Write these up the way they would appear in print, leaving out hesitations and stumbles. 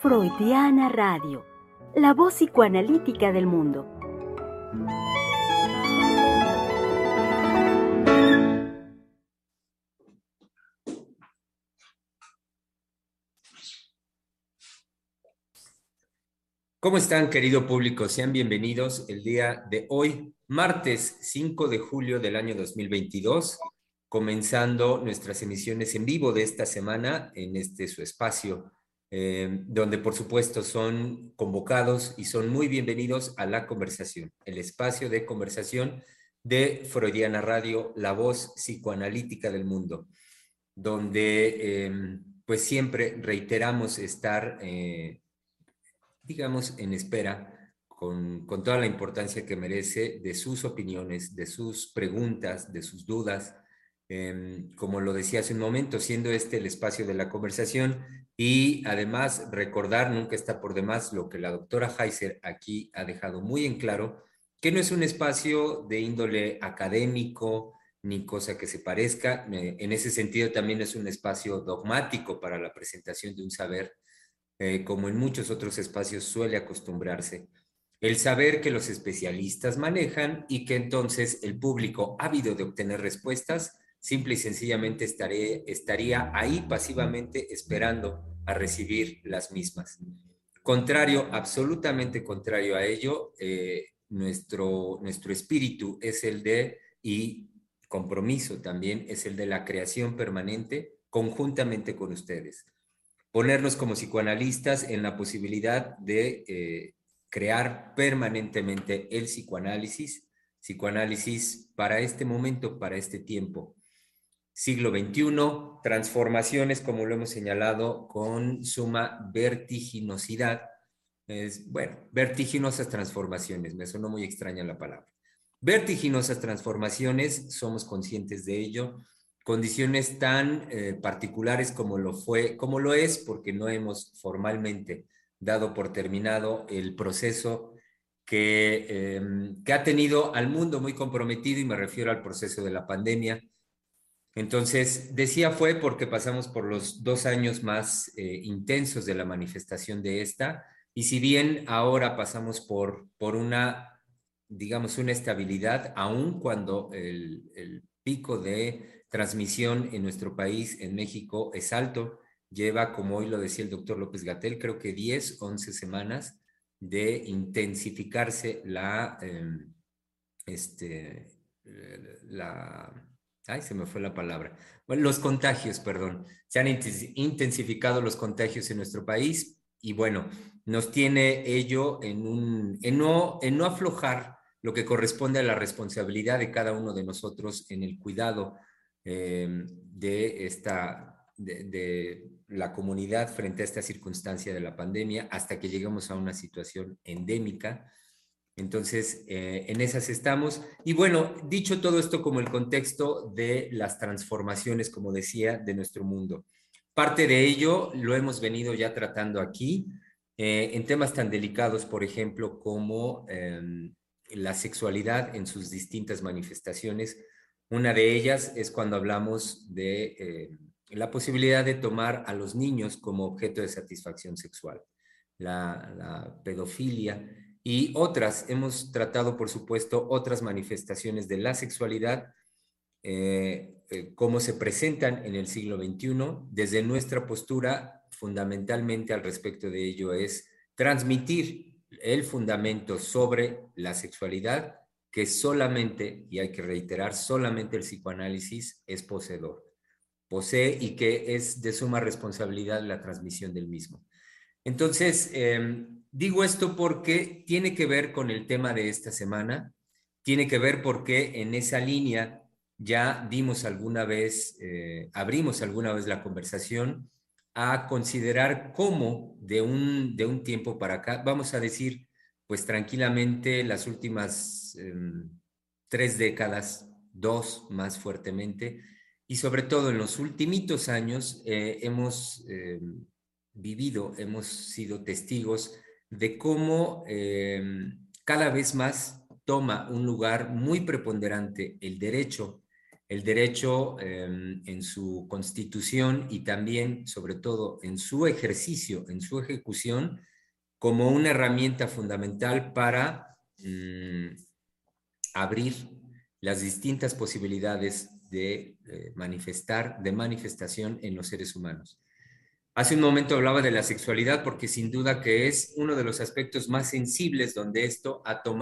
Freudiana Radio, la voz psicoanalítica del mundo. ¿Cómo están, querido público? Sean bienvenidos el día de hoy, martes 5 de julio del año 2022, comenzando nuestras emisiones en vivo de esta semana en su espacio, donde por supuesto son convocados y son muy bienvenidos a la conversación, el espacio de conversación de Freudiana Radio, la voz psicoanalítica del mundo, donde pues siempre reiteramos estar digamos, en espera, con toda la importancia que merece de sus opiniones, de sus preguntas, de sus dudas, como lo decía hace un momento, siendo este el espacio de la conversación y además recordar, nunca está por demás, lo que la doctora Heiser aquí ha dejado muy en claro, que no es un espacio de índole académico, ni cosa que se parezca, en ese sentido también es un espacio dogmático para la presentación de un saber, como en muchos otros espacios suele acostumbrarse. El saber que los especialistas manejan y que entonces el público ávido de obtener respuestas simple y sencillamente estaría ahí pasivamente esperando a recibir las mismas. Contrario, absolutamente contrario a ello, nuestro espíritu es el de, y compromiso también, es el de la creación permanente conjuntamente con ustedes. Ponernos como psicoanalistas en la posibilidad de crear permanentemente el psicoanálisis para este momento, para este tiempo. Siglo XXI, transformaciones, como lo hemos señalado, con suma vertiginosidad. Vertiginosas transformaciones, me sonó muy extraña la palabra. Vertiginosas transformaciones, somos conscientes de ello, condiciones tan particulares como lo es, porque no hemos formalmente dado por terminado el proceso que ha tenido al mundo muy comprometido, y me refiero al proceso de la pandemia. Entonces, decía fue porque pasamos por los 2 años más intensos de la manifestación de esta, y si bien ahora pasamos por una, digamos, una estabilidad, aun cuando el pico de transmisión en nuestro país, en México, es alto, lleva, como hoy lo decía el doctor López-Gatell, creo que 10, 11 semanas de intensificarse la ay, se me fue la palabra. Bueno, los contagios, perdón. Se han intensificado los contagios en nuestro país y bueno, nos tiene ello en no aflojar lo que corresponde a la responsabilidad de cada uno de nosotros en el cuidado de la comunidad frente a esta circunstancia de la pandemia hasta que lleguemos a una situación endémica. Entonces, en esas estamos. Y bueno, dicho todo esto como el contexto de las transformaciones, como decía, de nuestro mundo. Parte de ello lo hemos venido ya tratando aquí, en temas tan delicados, por ejemplo, como la sexualidad en sus distintas manifestaciones. Una de ellas es cuando hablamos de la posibilidad de tomar a los niños como objeto de satisfacción sexual, la pedofilia y otras. Hemos tratado, por supuesto, otras manifestaciones de la sexualidad, cómo se presentan en el siglo XXI. Desde nuestra postura, fundamentalmente al respecto de ello, es transmitir el fundamento sobre la sexualidad que solamente, y hay que reiterar, solamente el psicoanálisis es poseedor. Posee y que es de suma responsabilidad la transmisión del mismo. Entonces, digo esto porque tiene que ver con el tema de esta semana, tiene que ver porque en esa línea ya dimos alguna vez, abrimos alguna vez la conversación a considerar cómo de un tiempo para acá, vamos a decir, pues tranquilamente las últimas 3 décadas, 2 más fuertemente, y sobre todo en los ultimitos años hemos vivido, hemos sido testigos de cómo cada vez más toma un lugar muy preponderante el derecho El derecho en su constitución y también, sobre todo, en su ejercicio, en su ejecución, como una herramienta fundamental para abrir las distintas posibilidades de manifestar, de manifestación en los seres humanos. Hace un momento hablaba de la sexualidad porque sin duda que es uno de los aspectos más sensibles donde esto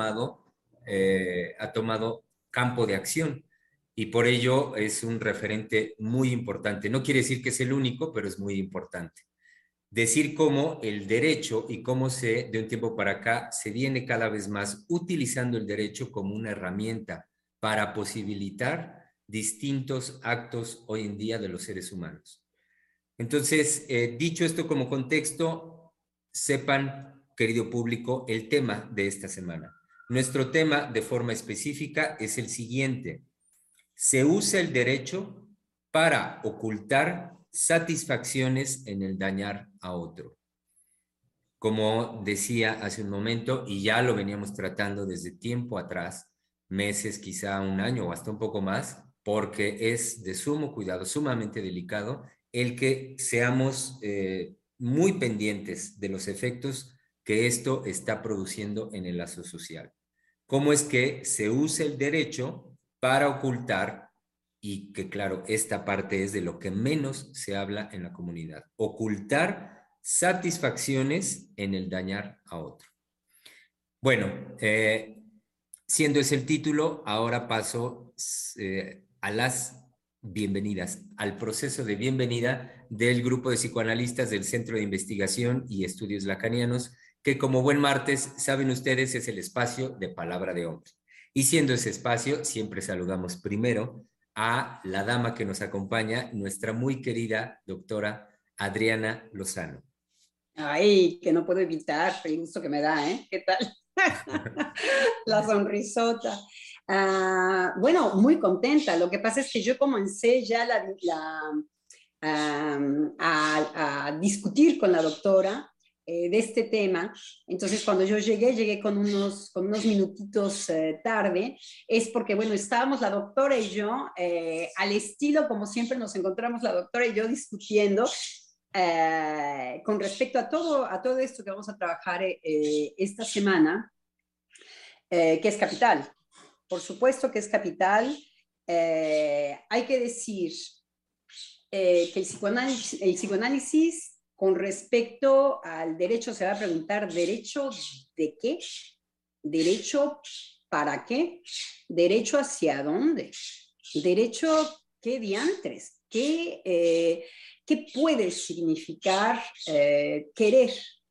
ha tomado campo de acción y por ello es un referente muy importante. No quiere decir que es el único, pero es muy importante. Decir cómo el derecho y cómo de un tiempo para acá se viene cada vez más utilizando el derecho como una herramienta para posibilitar distintos actos hoy en día de los seres humanos. Entonces, dicho esto como contexto, sepan, querido público, el tema de esta semana. Nuestro tema de forma específica es el siguiente. Se usa el derecho para ocultar satisfacciones en el dañar a otro. Como decía hace un momento, y ya lo veníamos tratando desde tiempo atrás, meses, quizá un año o hasta un poco más, porque es de sumo cuidado, sumamente delicado, el que seamos muy pendientes de los efectos que esto está produciendo en el lazo social. ¿Cómo es que se usa el derecho para ocultar? Y que claro, esta parte es de lo que menos se habla en la comunidad. Ocultar satisfacciones en el dañar a otro. Bueno, siendo ese el título, ahora paso a las bienvenidas, al proceso de bienvenida del grupo de psicoanalistas del Centro de Investigación y Estudios Lacanianos, que como buen martes, saben ustedes, es el espacio de Palabra de Hombre. Y siendo ese espacio, siempre saludamos primero a la dama que nos acompaña, nuestra muy querida doctora Adriana Lozano. Ay, que no puedo evitar el gusto que me da, ¿eh? ¿Qué tal? La sonrisota. Bueno, muy contenta. Lo que pasa es que yo comencé ya a discutir con la doctora de este tema. Entonces, cuando yo llegué con unos minutitos tarde, es porque, bueno, estábamos la doctora y yo, al estilo como siempre nos encontramos la doctora y yo discutiendo con respecto a todo esto que vamos a trabajar esta semana, que es capital. Por supuesto que es capital. Hay que decir que el psicoanálisis con respecto al derecho se va a preguntar, ¿derecho de qué? ¿Derecho para qué? ¿Derecho hacia dónde? ¿Derecho qué diantres? ¿Qué puede significar querer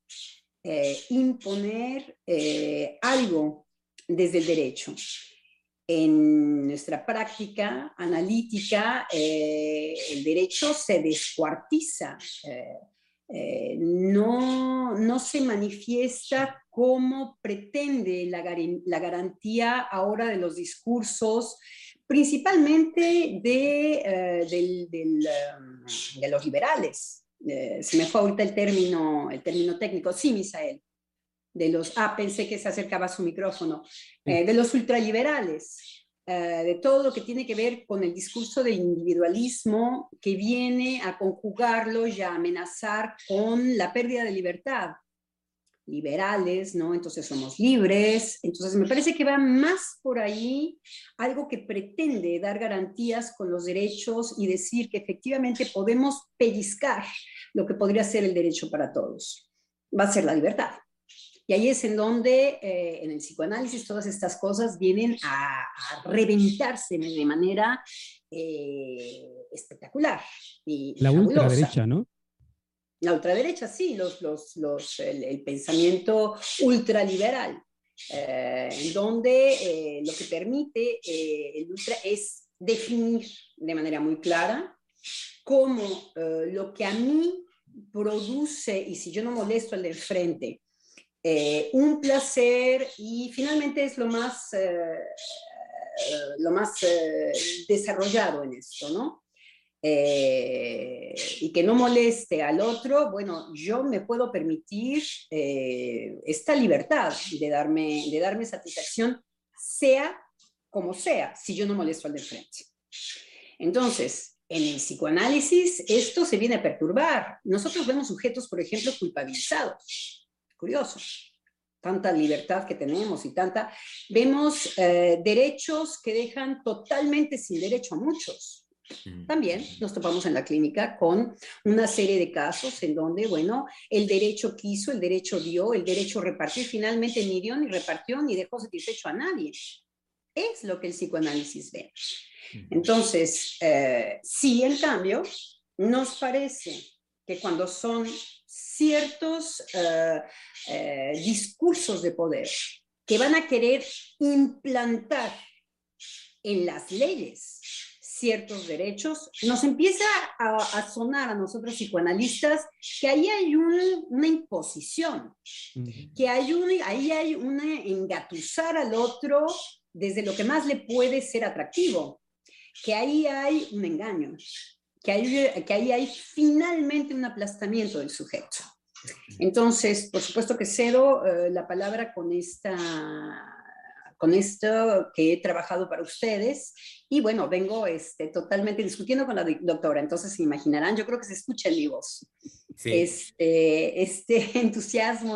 imponer algo desde el derecho? En nuestra práctica analítica, el derecho se descuartiza, no se manifiesta como pretende la garantía ahora de los discursos, principalmente de los liberales. Se me fue ahorita el término técnico. Sí, Misael. Pensé que se acercaba a su micrófono, de los ultraliberales, de todo lo que tiene que ver con el discurso del individualismo que viene a conjugarlo y a amenazar con la pérdida de libertad. Liberales, ¿no? Entonces somos libres. Entonces me parece que va más por ahí algo que pretende dar garantías con los derechos y decir que efectivamente podemos pellizcar lo que podría ser el derecho para todos. Va a ser la libertad. Y ahí es en donde en el psicoanálisis todas estas cosas vienen a reventarse de manera espectacular y la fabulosa. Ultraderecha, ¿no? La ultraderecha, sí, el pensamiento ultraliberal, en donde lo que permite el ultra es definir de manera muy clara cómo lo que a mí produce, y si yo no molesto al del frente, un placer, y finalmente es lo más desarrollado en esto, ¿no? Y que no moleste al otro, bueno, yo me puedo permitir esta libertad de darme satisfacción, sea como sea, si yo no molesto al de frente. Entonces, en el psicoanálisis esto se viene a perturbar. Nosotros vemos sujetos, por ejemplo, culpabilizados. Curioso. Tanta libertad que tenemos y tanta... Vemos derechos que dejan totalmente sin derecho a muchos. También nos topamos en la clínica con una serie de casos en donde, bueno, el derecho quiso, el derecho dio, el derecho repartió y finalmente ni dio, ni repartió, ni dejó satisfecho a nadie. Es lo que el psicoanálisis ve. Entonces, sí, en cambio, nos parece que cuando son ciertos discursos de poder que van a querer implantar en las leyes ciertos derechos, nos empieza a sonar a nosotros psicoanalistas que ahí hay una imposición, que ahí hay una engatusar al otro desde lo que más le puede ser atractivo, que ahí hay un engaño, que ahí hay finalmente un aplastamiento del sujeto. Entonces, por supuesto que cedo la palabra con esto que he trabajado para ustedes y bueno, vengo totalmente discutiendo con la doctora, entonces se imaginarán, yo creo que se escucha en mi voz. Sí. Este entusiasmo,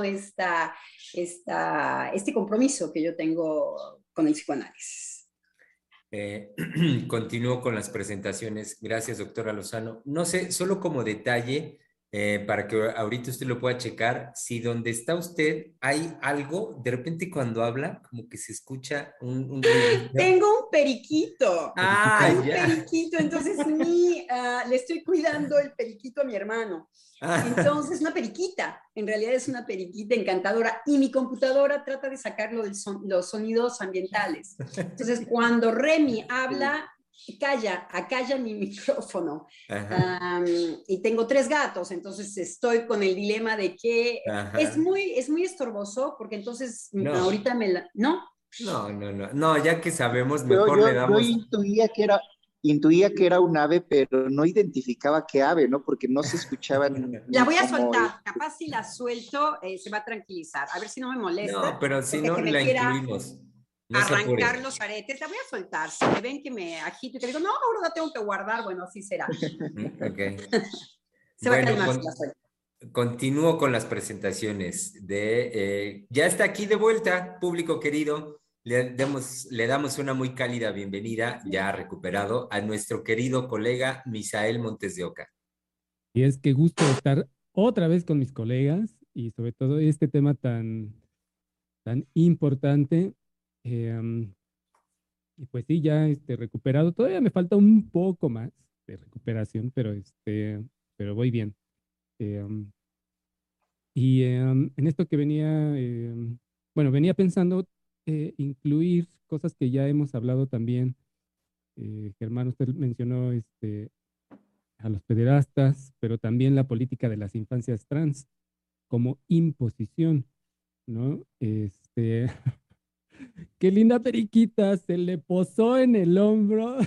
este compromiso que yo tengo con el psicoanálisis. Continúo con las presentaciones. Gracias, doctora Lozano. No sé, solo como detalle, para que ahorita usted lo pueda checar, si donde está usted hay algo, de repente cuando habla, como que se escucha un ruido. Tengo un periquito. Hay un periquito, entonces le estoy cuidando el periquito a mi hermano. Entonces, una periquita, en realidad es una periquita encantadora y mi computadora trata de sacarlo de los sonidos ambientales. Entonces, cuando Remy habla, acalla mi micrófono. Y tengo 3 gatos, entonces estoy con el dilema de que es muy estorboso, porque entonces ahorita ¿no? No, ya que sabemos, mejor le damos... Yo intuía que era un ave, pero no identificaba qué ave, ¿no? Porque no se escuchaban... La voy a soltar, capaz si la suelto se va a tranquilizar, a ver si no me molesta. No, pero si no, la incluimos. No arrancar los aretes, la voy a soltar. Si me ven que me agito y te digo, no, ahora la tengo que guardar, bueno, así será. Ok. Se va a calmar si la suelto. Continúo con las presentaciones ya está aquí de vuelta, público querido. Le damos una muy cálida bienvenida, ya recuperado, a nuestro querido colega Misael Montes de Oca. Y es que gusto estar otra vez con mis colegas y sobre todo este tema tan importante. Y pues sí, ya recuperado. Todavía me falta un poco más de recuperación, pero voy bien. En esto que venía pensando incluir cosas que ya hemos hablado también. Germán, usted mencionó a los pederastas, pero también la política de las infancias trans como imposición, ¿no? Qué linda periquita, se le posó en el hombro.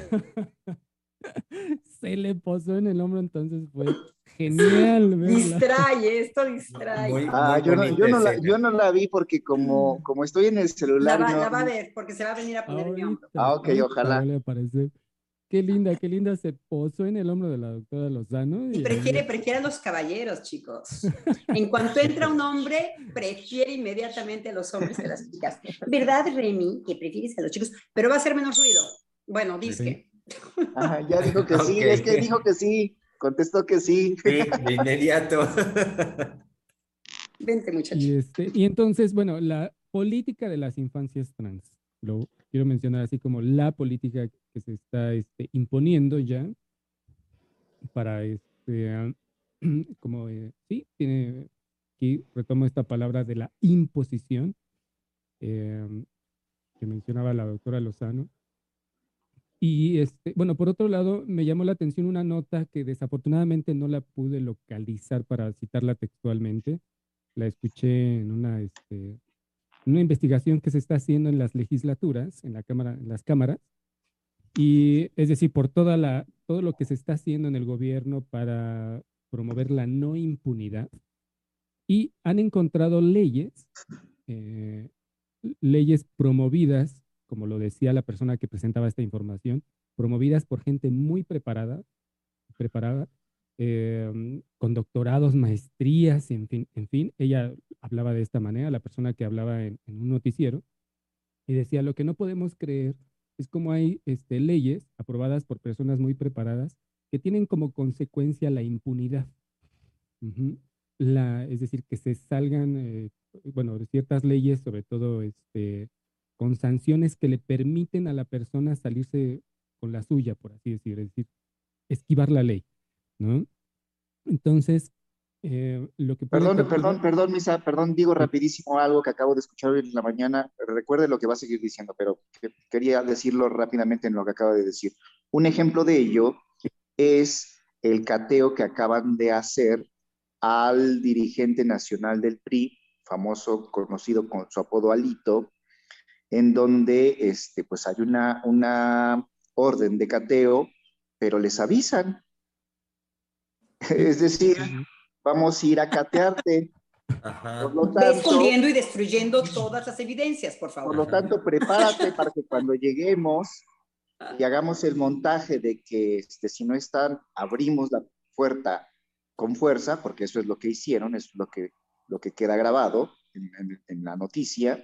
Se le posó en el hombro, entonces fue genial verla. Esto distrae. Yo no la vi porque como estoy en el celular... La va a ver porque se va a venir a poner en mi hombro. Ok, ojalá. Qué linda, se posó en el hombro de la doctora Lozano. Y prefiere a los caballeros, chicos. En cuanto entra un hombre, prefiere inmediatamente a los hombres que a las chicas. ¿Verdad, Remy, que prefieres a los chicos? Pero va a hacer menos ruido. Bueno, disque. Ajá, ya dijo que sí, es que dijo que sí. Contestó que sí. Sí, de inmediato. Vente, muchacho. Y entonces, bueno, la política de las infancias trans. Lo quiero mencionar así como la política que se está imponiendo ya para sí, aquí retomo esta palabra de la imposición que mencionaba la doctora Lozano. Y bueno, por otro lado, me llamó la atención una nota que desafortunadamente no la pude localizar para citarla textualmente. La escuché en una investigación que se está haciendo en las legislaturas, en las cámaras, y es decir, por todo lo que se está haciendo en el gobierno para promover la no impunidad, y han encontrado leyes promovidas, como lo decía la persona que presentaba esta información, promovidas por gente muy preparada, con doctorados, maestrías, en fin, ella hablaba de esta manera, la persona que hablaba en un noticiero, y decía, lo que no podemos creer es como hay leyes aprobadas por personas muy preparadas que tienen como consecuencia la impunidad. Ujú. Es decir, que se salgan, bueno, de ciertas leyes, sobre todo con sanciones que le permiten a la persona salirse con la suya, por así decir, es decir, esquivar la ley, ¿no? Entonces, lo que puede ocurrir, Perdón, Misa, perdón, digo sí, rapidísimo algo que acabo de escuchar hoy en la mañana. Recuerde lo que va a seguir diciendo, pero quería decirlo rápidamente en lo que acaba de decir. Un ejemplo de ello es el cateo que acaban de hacer al dirigente nacional del PRI, famoso, conocido con su apodo Alito, en donde pues hay una orden de cateo, pero les avisan. sí, Es decir, ujú, vamos a ir a catearte. Por Ajá. lo Ve tanto, escondiendo y destruyendo todas las evidencias, por por favor. lo Ajá. tanto, prepárate para que cuando lleguemos y hagamos el montaje de que si no están, abrimos la puerta con fuerza, porque eso es lo que hicieron, es lo que queda grabado en la noticia,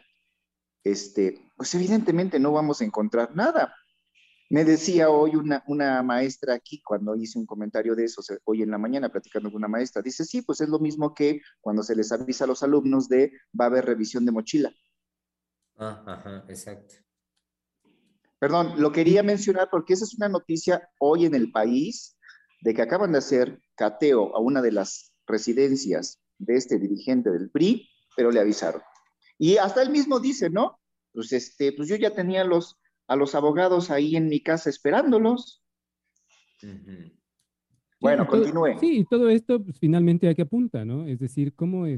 pues evidentemente no vamos a encontrar nada. Me decía hoy una maestra aquí, cuando hice un comentario de eso, hoy en la mañana platicando con una maestra, dice, sí, pues es lo mismo que cuando se les avisa a los alumnos de va a haber revisión de mochila. Ah, ajá, exacto. Perdón, lo sí, quería mencionar porque esa es una noticia hoy en el país de que acaban de hacer cateo a una de las residencias de este dirigente del PRI, pero le avisaron. Y hasta él mismo dice, ¿no? Pues, pues yo ya tenía a los abogados ahí en mi casa esperándolos. Ujú. sí, Bueno, continúe. sí, y todo esto pues, finalmente a qué apunta, ¿no? Es decir, cómo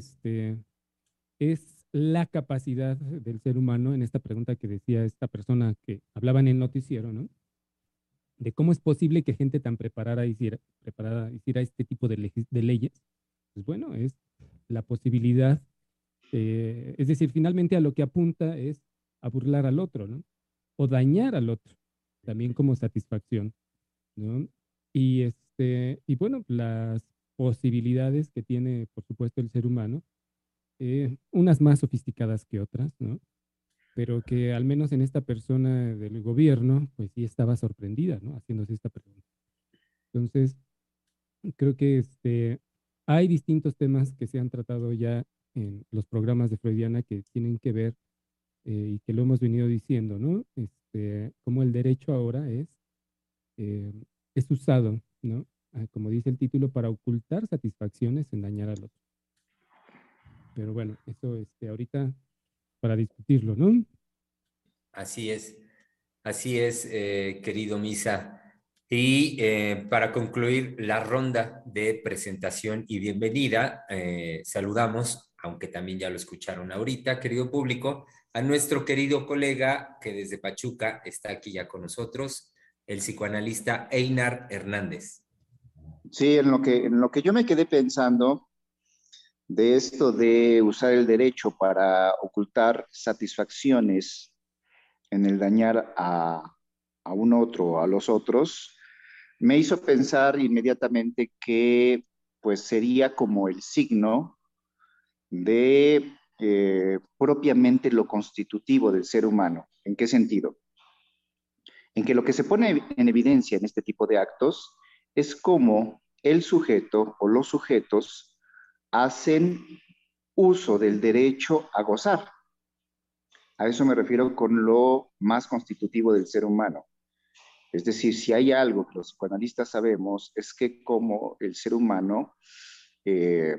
es la capacidad del ser humano en esta pregunta que decía esta persona que hablaba en el noticiero, ¿no? De cómo es posible que gente tan preparada hiciera este tipo de leyes. Pues bueno, es la posibilidad, es decir, finalmente a lo que apunta es a burlar al otro, ¿no? O dañar al otro, también como satisfacción, ¿no? Y bueno, las posibilidades que tiene, por supuesto, el ser humano, unas más sofisticadas que otras, ¿no? Pero que al menos en esta persona del gobierno, pues sí estaba sorprendida, ¿no? Haciéndose esta pregunta. Entonces, creo que hay distintos temas que se han tratado ya en los programas de Freudiana que tienen que ver, y que lo hemos venido diciendo, ¿no? Como el derecho ahora eh, es usado, ¿no? Como dice el título, para ocultar satisfacciones en dañar al otro. Pero bueno, eso ahorita para discutirlo, ¿no? Así es, querido Misa. Y para concluir la ronda de presentación y bienvenida, saludamos, aunque también ya lo escucharon ahorita, querido público, a nuestro querido colega que desde Pachuca está aquí ya con nosotros, el psicoanalista Einar Hernández. Sí, en lo que yo me quedé pensando de esto de usar el derecho para ocultar satisfacciones en el dañar a un otro, a los otros, me hizo pensar inmediatamente que pues sería como el signo de propiamente lo constitutivo del ser humano. ¿En qué sentido? En que lo que se pone en evidencia en este tipo de actos es cómo el sujeto o los sujetos hacen uso del derecho a gozar. A eso me refiero con lo más constitutivo del ser humano. Es decir, si hay algo que los psicoanalistas sabemos es que como el ser humano eh,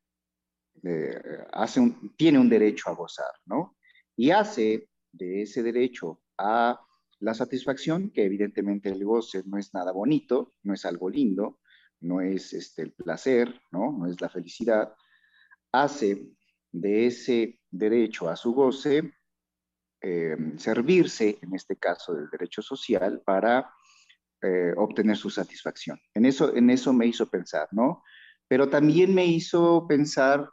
tiene un derecho a gozar, ¿no? Y hace de ese derecho a la satisfacción, que evidentemente el goce no es nada bonito, no es algo lindo, no es el placer, ¿no? No es la felicidad, hace de ese derecho a su goce servirse, en este caso del derecho social, para obtener su satisfacción. En eso me hizo pensar, ¿no? Pero también me hizo pensar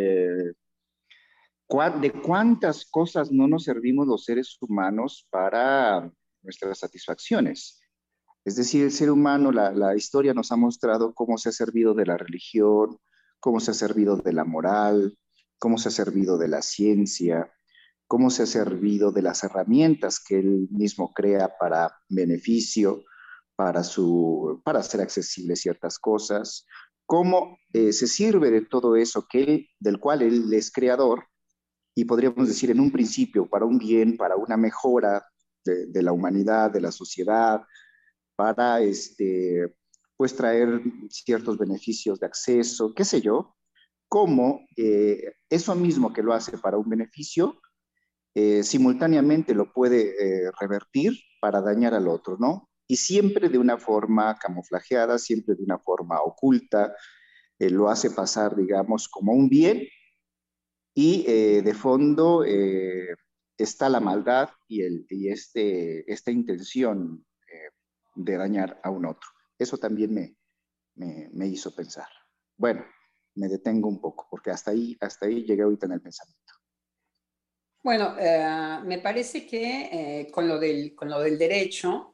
de cuántas cosas no nos servimos los seres humanos para nuestras satisfacciones. Es decir, el ser humano, la historia nos ha mostrado cómo se ha servido de la religión, cómo se ha servido de la moral, cómo se ha servido de la ciencia, cómo se ha servido de las herramientas que él mismo crea para beneficio, para hacer accesibles ciertas cosas, cómo se sirve de todo eso del cual él es creador, y podríamos decir en un principio para un bien, para una mejora de la humanidad, de la sociedad, para pues traer ciertos beneficios de acceso, qué sé yo, cómo eso mismo que lo hace para un beneficio, simultáneamente lo puede revertir para dañar al otro, ¿no? Y siempre de una forma camuflajeada, siempre de una forma oculta, lo hace pasar, digamos, como un bien, y de fondo está la maldad y esta intención de dañar a un otro. Eso también me hizo pensar. Bueno, me detengo un poco, porque hasta ahí llegué ahorita en el pensamiento. Bueno, me parece que con lo del derecho,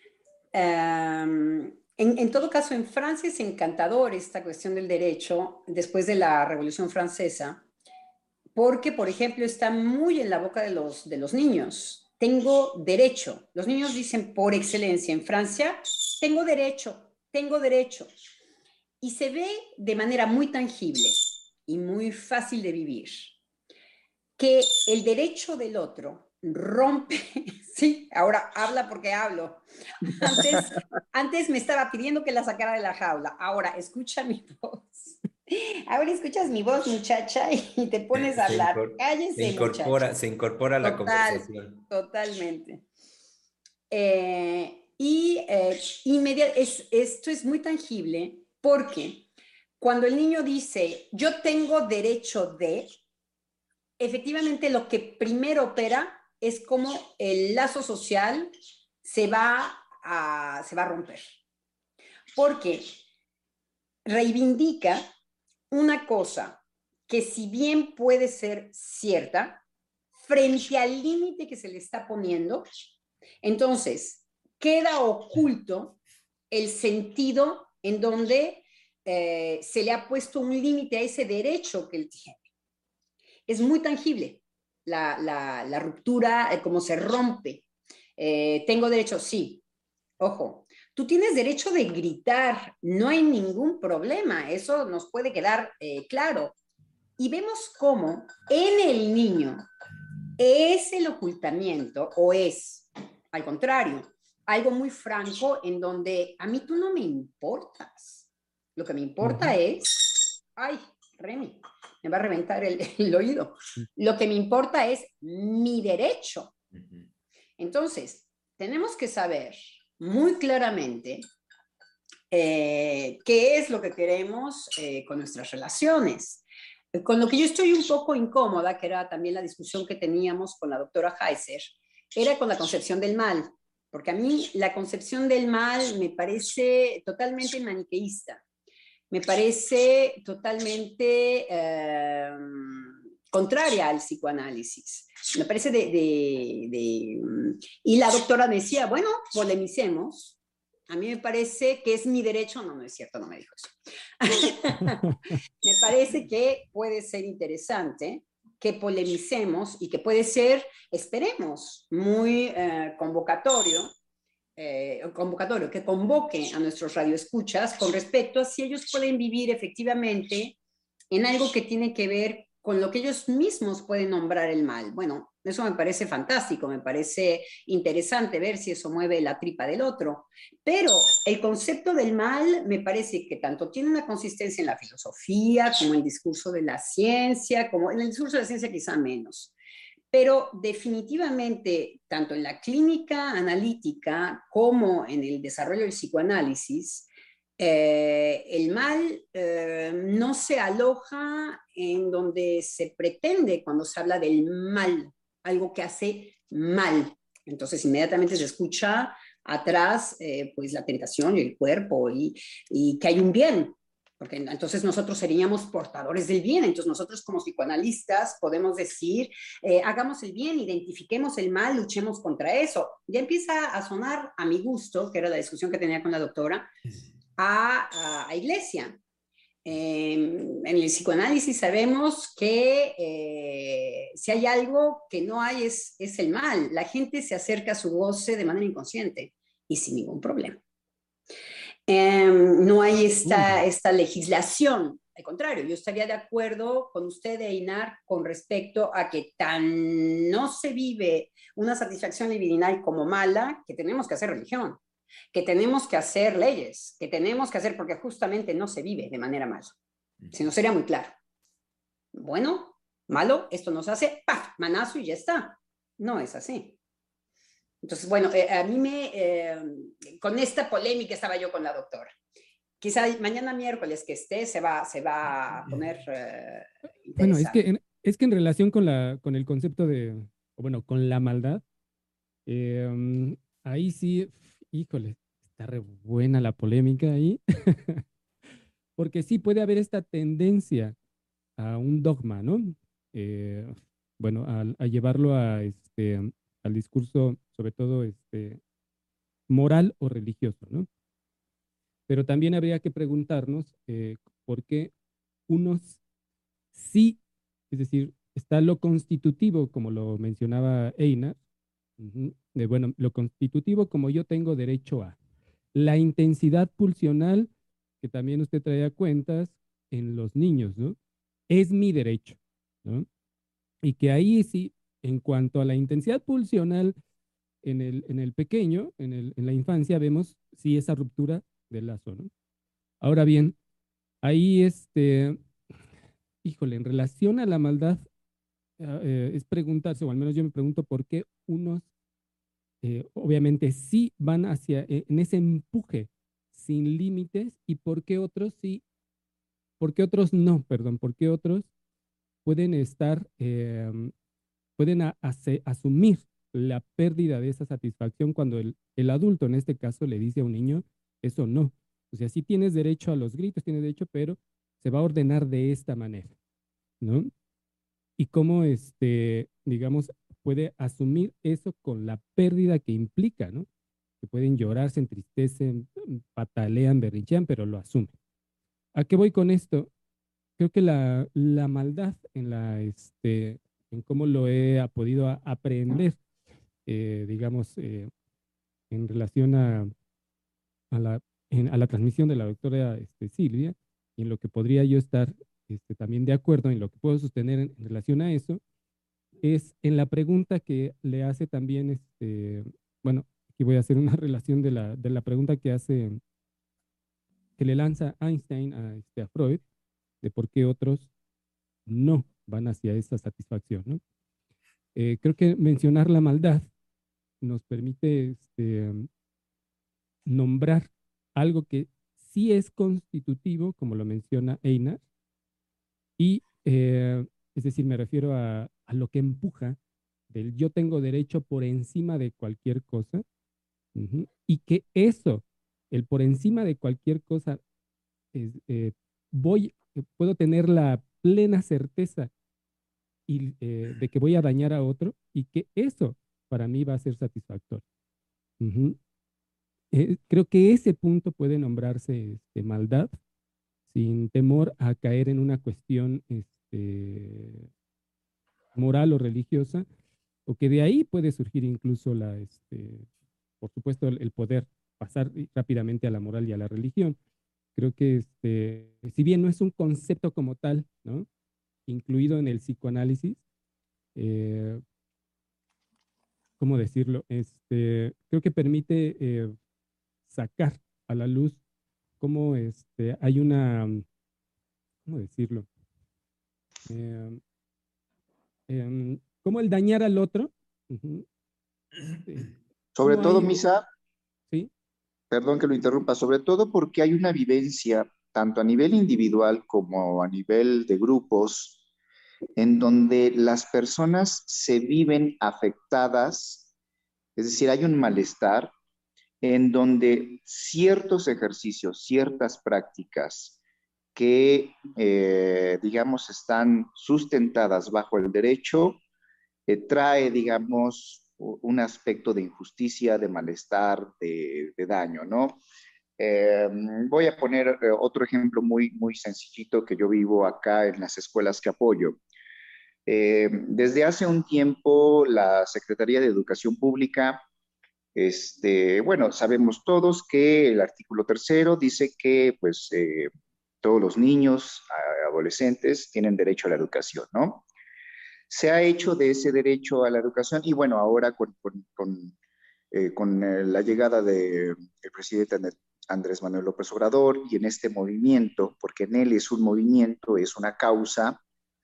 en todo caso, en Francia es encantador esta cuestión del derecho después de la Revolución Francesa, porque, por ejemplo, está muy en la boca de los niños. Tengo derecho. Los niños dicen por excelencia en Francia, tengo derecho, tengo derecho. Y se ve de manera muy tangible y muy fácil de vivir que el derecho del otro rompe, sí, ahora habla porque hablo. Antes me estaba pidiendo que la sacara de la jaula, ahora escucha mi voz. Ahora escuchas mi voz, muchacha, y te pones a hablar. Cállese, muchacha. Se incorpora a la conversación. Totalmente. Esto es muy tangible porque cuando el niño dice, yo tengo derecho de, efectivamente lo que primero opera es como el lazo social se va a romper. Porque reivindica una cosa que si bien puede ser cierta, frente al límite que se le está poniendo, entonces queda oculto el sentido en donde se le ha puesto un límite a ese derecho que él tiene. Es muy tangible la ruptura, cómo se rompe. Tengo derecho, sí. Ojo, tú tienes derecho de gritar, no hay ningún problema, eso nos puede quedar claro. Y vemos cómo en el niño es el ocultamiento o es, al contrario, algo muy franco en donde a mí tú no me importas. Lo que me importa es, ay, Remy, me va a reventar el oído. Lo que me importa es mi derecho. Entonces, tenemos que saber muy claramente qué es lo que queremos con nuestras relaciones. Con lo que yo estoy un poco incómoda, que era también la discusión que teníamos con la doctora Heiser, era con la concepción del mal, porque a mí la concepción del mal me parece totalmente maniqueísta, me parece totalmente contraria al psicoanálisis. Me parece Y la doctora me decía, bueno, polemicemos. A mí me parece que es mi derecho. No, no es cierto, no me dijo eso. Me parece que puede ser interesante que polemicemos y que puede ser, esperemos, muy convocatorio, que convoque a nuestros radioescuchas con respecto a si ellos pueden vivir efectivamente en algo que tiene que ver con lo que ellos mismos pueden nombrar el mal. Bueno, eso me parece fantástico, me parece interesante ver si eso mueve la tripa del otro, pero el concepto del mal me parece que tanto tiene una consistencia en la filosofía como en el discurso de la ciencia, como en el discurso de la ciencia quizá menos, pero definitivamente tanto en la clínica analítica como en el desarrollo del psicoanálisis, el mal no se aloja en donde se pretende cuando se habla del mal, algo que hace mal. Entonces inmediatamente se escucha atrás pues la tentación y el cuerpo y que hay un bien. porque entonces nosotros seríamos portadores del bien. Entonces nosotros como psicoanalistas podemos decir, hagamos el bien, identifiquemos el mal, luchemos contra eso. Ya empieza a sonar a mi gusto, que era la discusión que tenía con la doctora, a iglesia. En el psicoanálisis sabemos que si hay algo que no hay es el mal. La gente se acerca a su goce de manera inconsciente y sin ningún problema. No hay esta legislación. Al contrario, yo estaría de acuerdo con usted, Einar, con respecto a que tan no se vive una satisfacción libidinal como mala, que tenemos que hacer religión, que tenemos que hacer leyes, que tenemos que hacer, porque justamente no se vive de manera mala. Si no, sería muy claro. Bueno, malo, esto nos hace, ¡paf!, manazo y ya está. No es así. Entonces, bueno, a mí con esta polémica estaba yo con la doctora. Quizá mañana miércoles que esté se va a poner Bueno, interesante. es que en relación con el concepto de, o bueno, con la maldad, ahí sí, híjole, está re buena la polémica ahí, porque sí puede haber esta tendencia a un dogma, ¿no? Eh, bueno, a llevarlo al discurso, sobre todo moral o religioso, ¿no? Pero también habría que preguntarnos por qué unos sí, es decir, está lo constitutivo, como lo mencionaba Einar, bueno, lo constitutivo como yo tengo derecho a. La intensidad pulsional, que también usted traía cuentas en los niños, ¿no? Es mi derecho, ¿no? Y que ahí sí, en cuanto a la intensidad pulsional en el pequeño, en la infancia, vemos sí esa ruptura del lazo, ¿no? Ahora bien, ahí híjole, en relación a la maldad, es preguntarse, o al menos yo me pregunto por qué unos obviamente sí van hacia, en ese empuje sin límites y por qué otros sí, por qué otros no, perdón, por qué otros pueden estar, pueden asumir la pérdida de esa satisfacción cuando el adulto en este caso le dice a un niño, eso no. O sea, sí tienes derecho a los gritos, tienes derecho, pero se va a ordenar de esta manera, ¿no? Y cómo, digamos, puede asumir eso con la pérdida que implica, ¿no? Que pueden llorar, se entristecen, patalean, berrinchean, pero lo asumen. ¿A qué voy con esto? Creo que la maldad en cómo lo he podido aprender, digamos, en relación a a la transmisión de la doctora Silvia, y en lo que podría yo estar también de acuerdo, en lo que puedo sostener en relación a eso, es en la pregunta que le hace también, bueno, aquí voy a hacer una relación de la pregunta que le lanza Einstein a Freud, de por qué otros no van hacia esa satisfacción, ¿no? Creo que mencionar la maldad nos permite nombrar algo que sí es constitutivo, como lo menciona Einar, y es decir, me refiero a lo que empuja del yo tengo derecho por encima de cualquier cosa, y que eso, el por encima de cualquier cosa, es, puedo tener la plena certeza de que voy a dañar a otro y que eso para mí va a ser satisfactorio. Creo que ese punto puede nombrarse maldad sin temor a caer en una cuestión moral o religiosa, o que de ahí puede surgir incluso por supuesto, el poder pasar rápidamente a la moral y a la religión. Creo que si bien no es un concepto como tal, ¿no?, incluido en el psicoanálisis, ¿cómo decirlo? Creo que permite sacar a la luz cómo hay una, ¿cómo decirlo? Cómo el dañar al otro, Sobre cómo todo, hay, Misa, ¿sí? perdón que lo interrumpa, sobre todo porque hay una vivencia, tanto a nivel individual como a nivel de grupos, en donde las personas se viven afectadas, es decir, hay un malestar en donde ciertos ejercicios, ciertas prácticas que, digamos, están sustentadas bajo el derecho, trae, digamos, un aspecto de injusticia, de malestar, de daño, ¿no? Voy a poner otro ejemplo muy, muy sencillito que yo vivo acá en las escuelas que apoyo. Desde hace un tiempo, la Secretaría de Educación Pública, bueno, sabemos todos que el artículo 3º dice que, pues, todos los niños, adolescentes, tienen derecho a la educación, ¿no? Se ha hecho de ese derecho a la educación y, bueno, ahora con la llegada del presidente Andrés Manuel López Obrador y en este movimiento, porque en él es un movimiento, es una causa,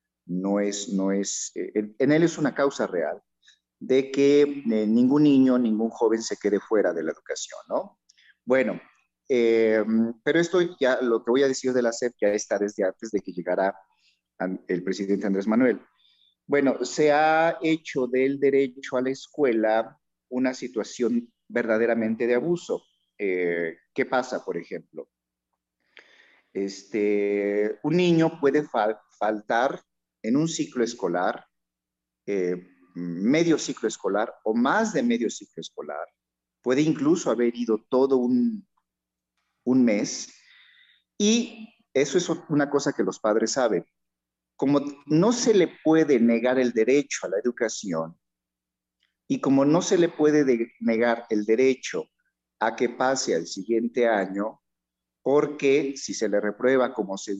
en él es una causa real de que ningún niño, ningún joven se quede fuera de la educación, ¿no? Bueno, pero esto ya, lo que voy a decir de la SEP ya está desde antes de que llegara el presidente Andrés Manuel. Bueno, se ha hecho del derecho a la escuela una situación verdaderamente de abuso. ¿Qué pasa, por ejemplo? Un niño puede faltar en un ciclo escolar, medio ciclo escolar o más de medio ciclo escolar. Puede incluso haber ido todo un mes. Y eso es una cosa que los padres saben. Como no se le puede negar el derecho a la educación y como no se le puede negar el derecho a que pase al siguiente año, porque si se le reprueba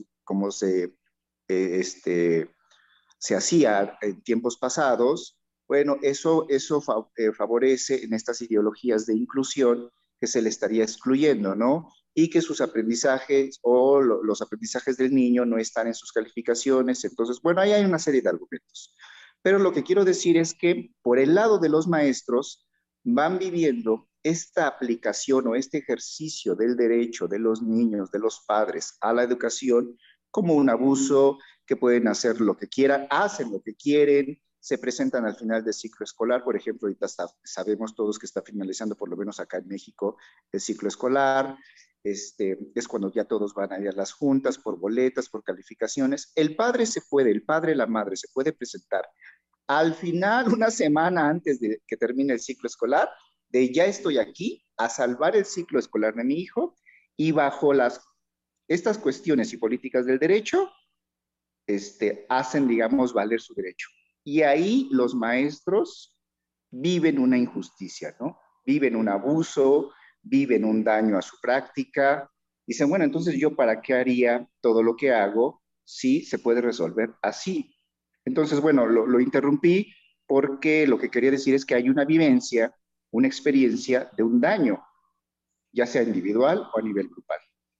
se hacía en tiempos pasados, bueno, eso favorece en estas ideologías de inclusión que se le estaría excluyendo, ¿no? Y que sus aprendizajes o los aprendizajes del niño no están en sus calificaciones. Entonces, bueno, ahí hay una serie de argumentos. Pero lo que quiero decir es que por el lado de los maestros van viviendo esta aplicación o este ejercicio del derecho de los niños, de los padres a la educación como un abuso, que pueden hacer lo que quieran, hacen lo que quieren, se presentan al final del ciclo escolar. Por ejemplo, ahorita sabemos todos que está finalizando, por lo menos acá en México, el ciclo escolar. Es cuando ya todos van a ir a las juntas por boletas, por calificaciones. El padre, la madre se puede presentar al final, una semana antes de que termine el ciclo escolar, de ya estoy aquí a salvar el ciclo escolar de mi hijo, y bajo estas cuestiones y políticas del derecho, hacen, digamos, valer su derecho. Y ahí los maestros viven una injusticia, ¿no? Viven un abuso, viven un daño a su práctica. Dicen, bueno, entonces yo para qué haría todo lo que hago si se puede resolver así. Entonces, bueno, lo interrumpí porque lo que quería decir es que hay una vivencia, una experiencia de un daño, ya sea individual o a nivel grupal.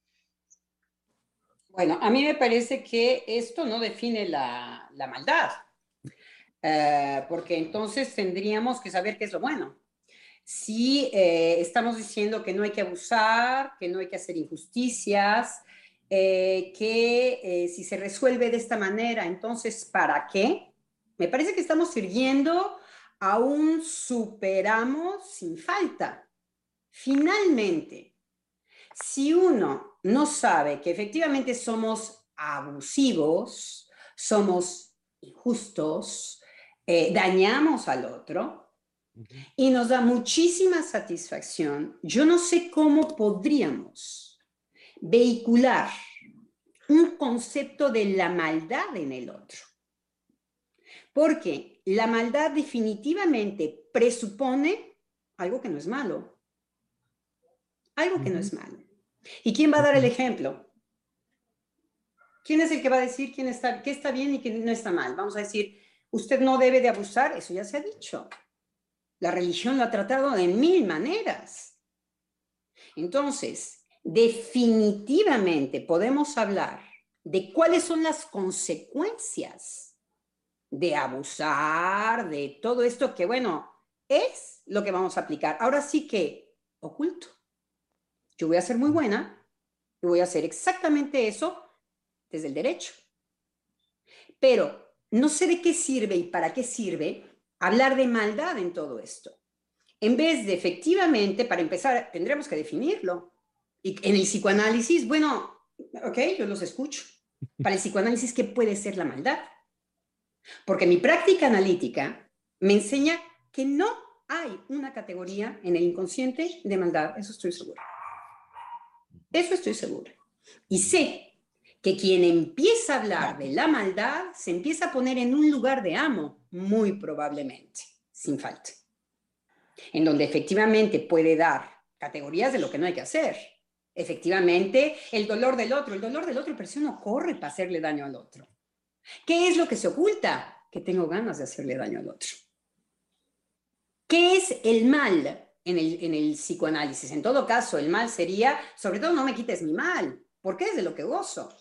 Bueno, a mí me parece que esto no define la maldad, porque entonces tendríamos que saber qué es lo bueno. Si estamos diciendo que no hay que abusar, que no hay que hacer injusticias, que si se resuelve de esta manera, entonces, ¿para qué? Me parece que estamos sirviendo a un superamo sin falta. Finalmente, si uno no sabe que efectivamente somos abusivos, somos injustos, dañamos al otro y nos da muchísima satisfacción, yo no sé cómo podríamos vehicular un concepto de la maldad en el otro. Porque la maldad definitivamente presupone algo que no es malo. Algo que no es malo. ¿Y quién va a dar el ejemplo? ¿Quién es el que va a decir qué está bien y qué no está mal? Vamos a decir, usted no debe de abusar, eso ya se ha dicho. La religión lo ha tratado de 1000 maneras. Entonces, definitivamente podemos hablar de cuáles son las consecuencias de abusar, de todo esto que, bueno, es lo que vamos a aplicar. Ahora sí que, oculto. Yo voy a ser muy buena y voy a hacer exactamente eso desde el derecho. Pero no sé de qué sirve y para qué sirve hablar de maldad en todo esto. En vez de efectivamente, para empezar, tendremos que definirlo. Y en el psicoanálisis, bueno, Ok, yo los escucho. Para el psicoanálisis, ¿qué puede ser la maldad? Porque mi práctica analítica me enseña que no hay una categoría en el inconsciente de maldad. Eso estoy segura. Eso estoy segura. Y sé que quien empieza a hablar de la maldad se empieza a poner en un lugar de amo, muy probablemente, sin falta. En donde efectivamente puede dar categorías de lo que no hay que hacer. Efectivamente, el dolor del otro, pero si uno corre para hacerle daño al otro. ¿Qué es lo que se oculta? Que tengo ganas de hacerle daño al otro. ¿Qué es el mal en el psicoanálisis? En todo caso, el mal sería, sobre todo, no me quites mi mal, porque es de lo que gozo.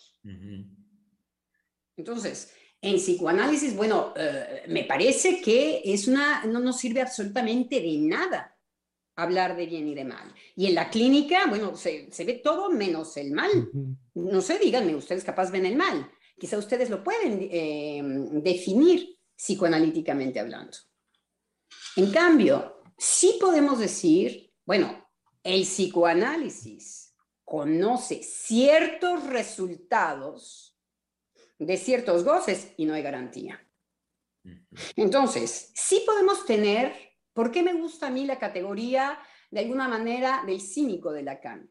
Entonces, en psicoanálisis, bueno, me parece que no nos sirve absolutamente de nada hablar de bien y de mal. Y en la clínica, bueno, se ve todo menos el mal. No sé, díganme, ustedes capaz ven el mal. Quizá ustedes lo pueden definir psicoanalíticamente hablando. En cambio, sí podemos decir, bueno, el psicoanálisis conoce ciertos resultados de ciertos goces y no hay garantía. Entonces, sí podemos tener, ¿por qué me gusta a mí la categoría, de alguna manera, del cínico de Lacan?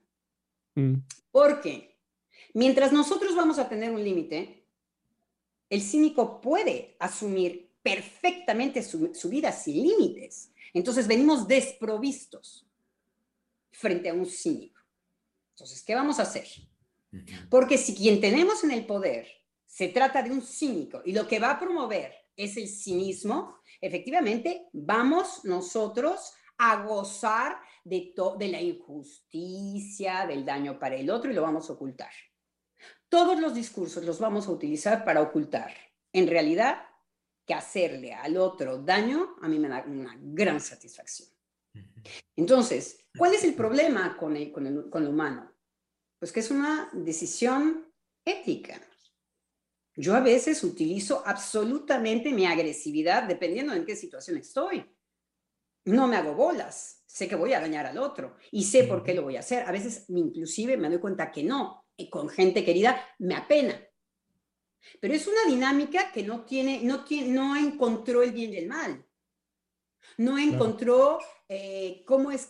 Porque mientras nosotros vamos a tener un límite, el cínico puede asumir perfectamente su vida sin límites. Entonces venimos desprovistos frente a un cínico. Entonces, ¿qué vamos a hacer? Porque si quien tenemos en el poder se trata de un cínico y lo que va a promover es el cinismo, efectivamente vamos nosotros a gozar de la injusticia, del daño para el otro y lo vamos a ocultar. Todos los discursos los vamos a utilizar para ocultar. En realidad, que hacerle al otro daño a mí me da una gran satisfacción. Entonces, ¿cuál es el problema con lo humano? Pues que es una decisión ética. Yo a veces utilizo absolutamente mi agresividad dependiendo de en qué situación estoy. No me hago bolas, sé que voy a dañar al otro y sé por qué lo voy a hacer. A veces inclusive me doy cuenta que no, y con gente querida me apena. Pero es una dinámica que no encontró el bien y el mal. No encontró cómo es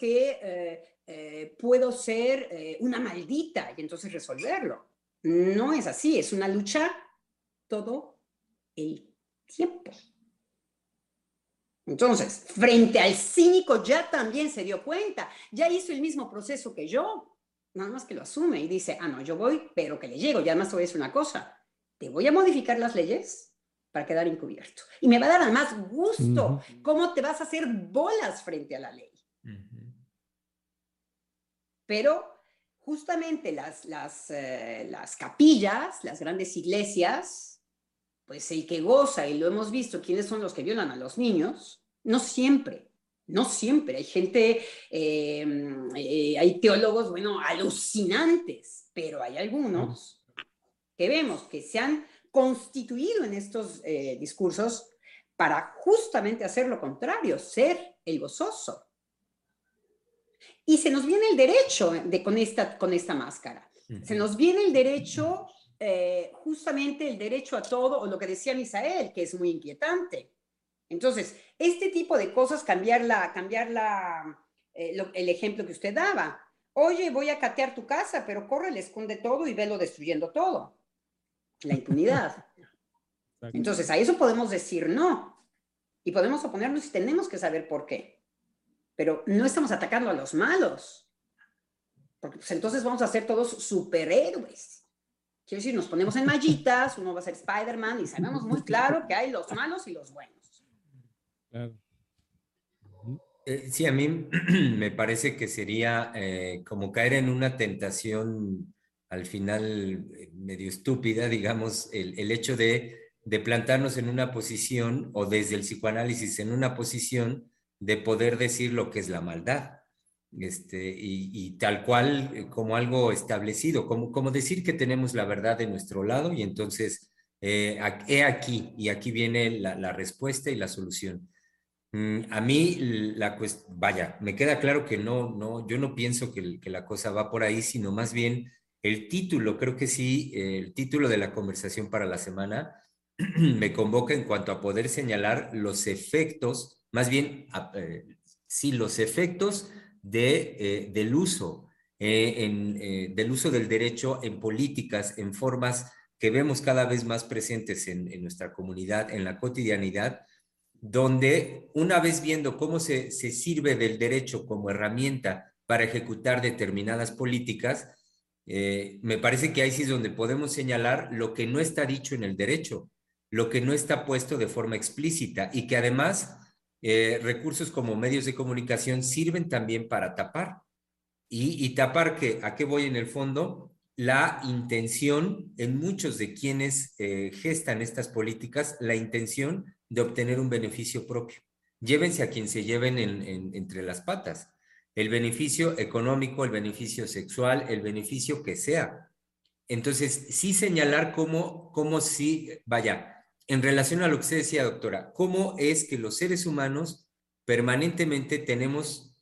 que puedo ser una maldita y entonces resolverlo. No es así, es una lucha todo el tiempo. Entonces, frente al cínico ya también se dio cuenta, ya hizo el mismo proceso que yo, nada más que lo asume y dice, no, yo voy, pero que le llego, ya además te voy a decir una cosa, te voy a modificar las leyes para quedar encubierto. Y me va a dar además gusto cómo te vas a hacer bolas frente a la ley. Pero justamente las capillas, las grandes iglesias, pues el que goza, y lo hemos visto, quiénes son los que violan a los niños, no siempre, hay gente, hay teólogos, bueno, alucinantes, pero hay algunos que vemos que se han constituido en estos discursos para justamente hacer lo contrario, ser el gozoso. Y se nos viene el derecho con esta máscara, se nos viene el derecho... justamente el derecho a todo, o lo que decía Misael, que es muy inquietante. Entonces, este tipo de cosas, cambiar el ejemplo que usted daba. Oye, voy a catear tu casa, pero corre, le esconde todo y velo destruyendo todo. La impunidad. Entonces, a eso podemos decir no. Y podemos oponernos y tenemos que saber por qué. Pero no estamos atacando a los malos. Porque pues, entonces vamos a ser todos superhéroes. Quiero decir, nos ponemos en mallitas, uno va a ser Spider-Man y sabemos muy claro que hay los malos y los buenos. Claro. Sí, a mí me parece que sería como caer en una tentación al final medio estúpida, digamos, el hecho de plantarnos en una posición o desde el psicoanálisis en una posición de poder decir lo que es la maldad. Y tal cual como algo establecido, como decir que tenemos la verdad de nuestro lado y entonces he aquí y aquí viene la respuesta y la solución. A mí, vaya, me queda claro que yo no pienso que la cosa va por ahí, sino más bien El título, creo que sí, el título de la conversación para la semana me convoca en cuanto a poder señalar los efectos, más bien, sí, los efectos del uso, del uso del derecho en políticas, en formas que vemos cada vez más presentes en nuestra comunidad, en la cotidianidad, donde una vez viendo cómo se sirve del derecho como herramienta para ejecutar determinadas políticas, me parece que ahí sí es donde podemos señalar lo que no está dicho en el derecho, lo que no está puesto de forma explícita y que además recursos como medios de comunicación sirven también para tapar. Y tapar que, ¿a qué voy en el fondo? La intención en muchos de quienes gestan estas políticas, la intención de obtener un beneficio propio. Llévense a quien se lleven entre las patas. El beneficio económico, el beneficio sexual, el beneficio que sea. Entonces, sí señalar cómo sí, vaya, en relación a lo que usted decía, doctora, cómo es que los seres humanos permanentemente tenemos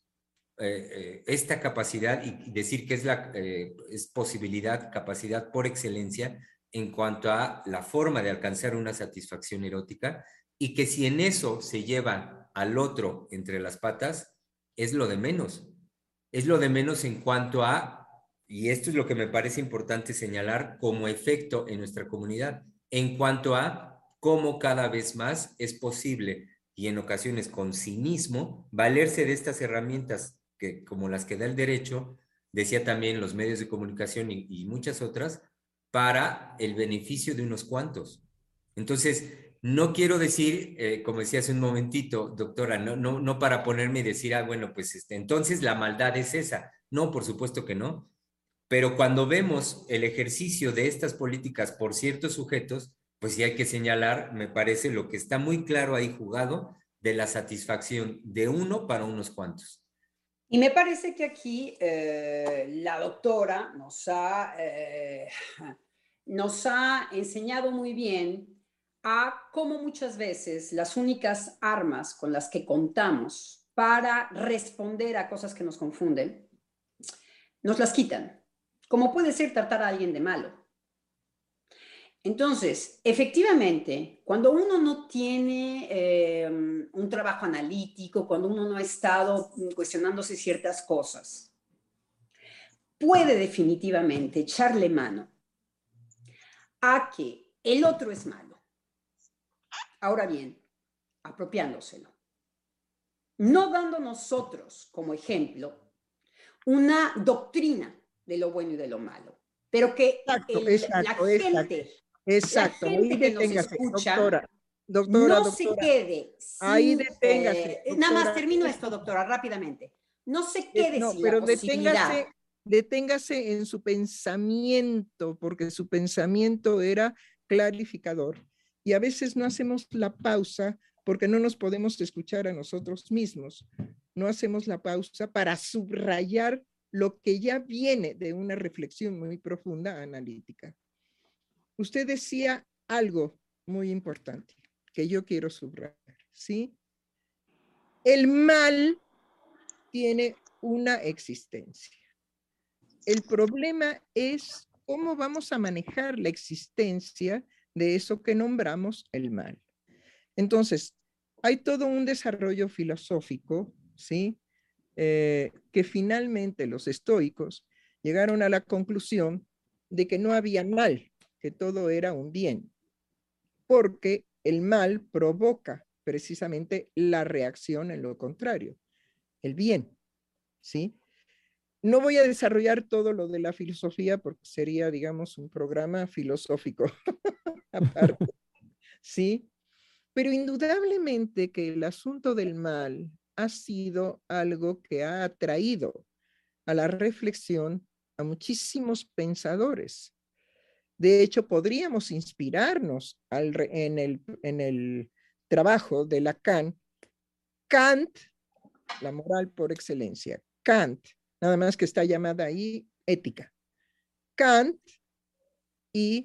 esta capacidad y decir que es posibilidad, capacidad por excelencia en cuanto a la forma de alcanzar una satisfacción erótica y que si en eso se lleva al otro entre las patas, es lo de menos. Es lo de menos en cuanto a, y esto es lo que me parece importante señalar como efecto en nuestra comunidad, en cuanto a cómo cada vez más es posible y en ocasiones con cinismo valerse de estas herramientas que, como las que da el derecho, decía también los medios de comunicación y muchas otras, para el beneficio de unos cuantos. Entonces, no quiero decir, como decía hace un momentito, doctora, no para ponerme y decir, bueno, pues entonces la maldad es esa. No, por supuesto que no. Pero cuando vemos el ejercicio de estas políticas por ciertos sujetos, pues sí hay que señalar, me parece, lo que está muy claro ahí jugado de la satisfacción de uno para unos cuantos. Y me parece que aquí la doctora nos ha enseñado muy bien a cómo muchas veces las únicas armas con las que contamos para responder a cosas que nos confunden, nos las quitan. Como puede ser tratar a alguien de malo. Entonces, efectivamente, cuando uno no tiene un trabajo analítico, cuando uno no ha estado cuestionándose ciertas cosas, puede definitivamente echarle mano a que el otro es malo. Ahora bien, apropiándoselo. No dando nosotros como ejemplo una doctrina de lo bueno y de lo malo, pero que la gente que nos escucha no se quede ahí sin... deténgase, nada más termino esto, doctora, rápidamente. No se quede sin la posibilidad. Deténgase en su pensamiento, porque su pensamiento era clarificador. Y a veces no hacemos la pausa porque no nos podemos escuchar a nosotros mismos. No hacemos la pausa para subrayar lo que ya viene de una reflexión muy profunda, analítica. Usted decía algo muy importante que yo quiero subrayar, ¿sí? El mal tiene una existencia. El problema es cómo vamos a manejar la existencia de eso que nombramos el mal. Entonces, hay todo un desarrollo filosófico, ¿sí? Que finalmente los estoicos llegaron a la conclusión de que no había mal, que todo era un bien, porque el mal provoca precisamente la reacción en lo contrario, el bien, ¿sí? No voy a desarrollar todo lo de la filosofía porque sería, digamos, un programa filosófico aparte, ¿sí? Pero indudablemente que el asunto del mal ha sido algo que ha atraído a la reflexión a muchísimos pensadores. De hecho, podríamos inspirarnos en el trabajo de Lacan. Kant, la moral por excelencia. Kant, nada más que está llamada ahí ética. Kant y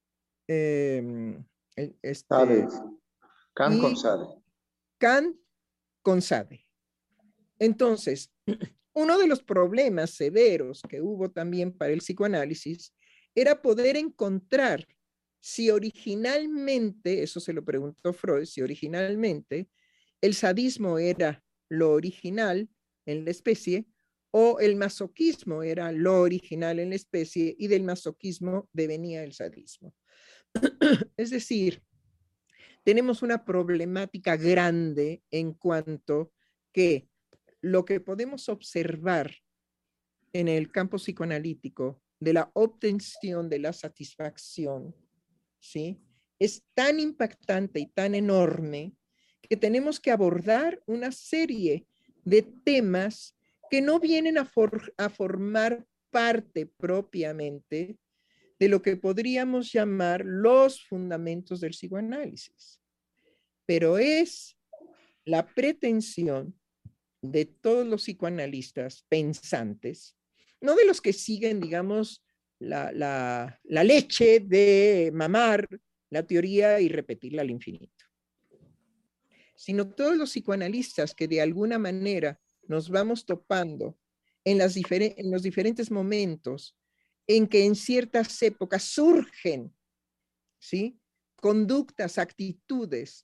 Kant con Sade. Kant con Sade. Entonces, uno de los problemas severos que hubo también para el psicoanálisis era poder encontrar si originalmente, eso se lo preguntó Freud, si originalmente el sadismo era lo original en la especie o el masoquismo era lo original en la especie y del masoquismo devenía el sadismo. Es decir, tenemos una problemática grande en cuanto que lo que podemos observar en el campo psicoanalítico de la obtención de la satisfacción, ¿sí? Es tan impactante y tan enorme que tenemos que abordar una serie de temas que no vienen a formar parte propiamente de lo que podríamos llamar los fundamentos del psicoanálisis. Pero es la pretensión de todos los psicoanalistas pensantes, no de los que siguen, digamos, la leche de mamar la teoría y repetirla al infinito, sino todos los psicoanalistas que de alguna manera nos vamos topando en los diferentes momentos en que en ciertas épocas surgen, ¿sí?, conductas, actitudes,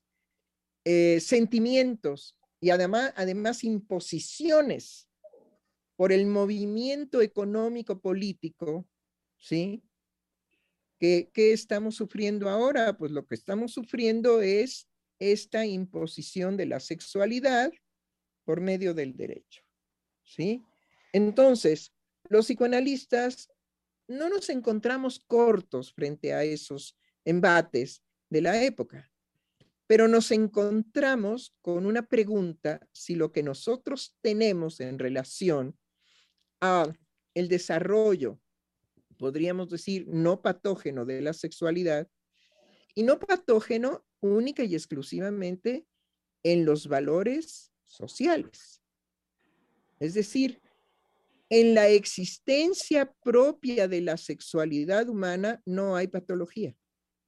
sentimientos y además imposiciones por el movimiento económico político, ¿sí? ¿Qué estamos sufriendo ahora? Pues lo que estamos sufriendo es esta imposición de la sexualidad por medio del derecho, ¿sí? Entonces, los psicoanalistas no nos encontramos cortos frente a esos embates de la época, pero nos encontramos con una pregunta si lo que nosotros tenemos en relación a el desarrollo, podríamos decir, no patógeno de la sexualidad, y no patógeno única y exclusivamente en los valores sociales. Es decir, en la existencia propia de la sexualidad humana no hay patología,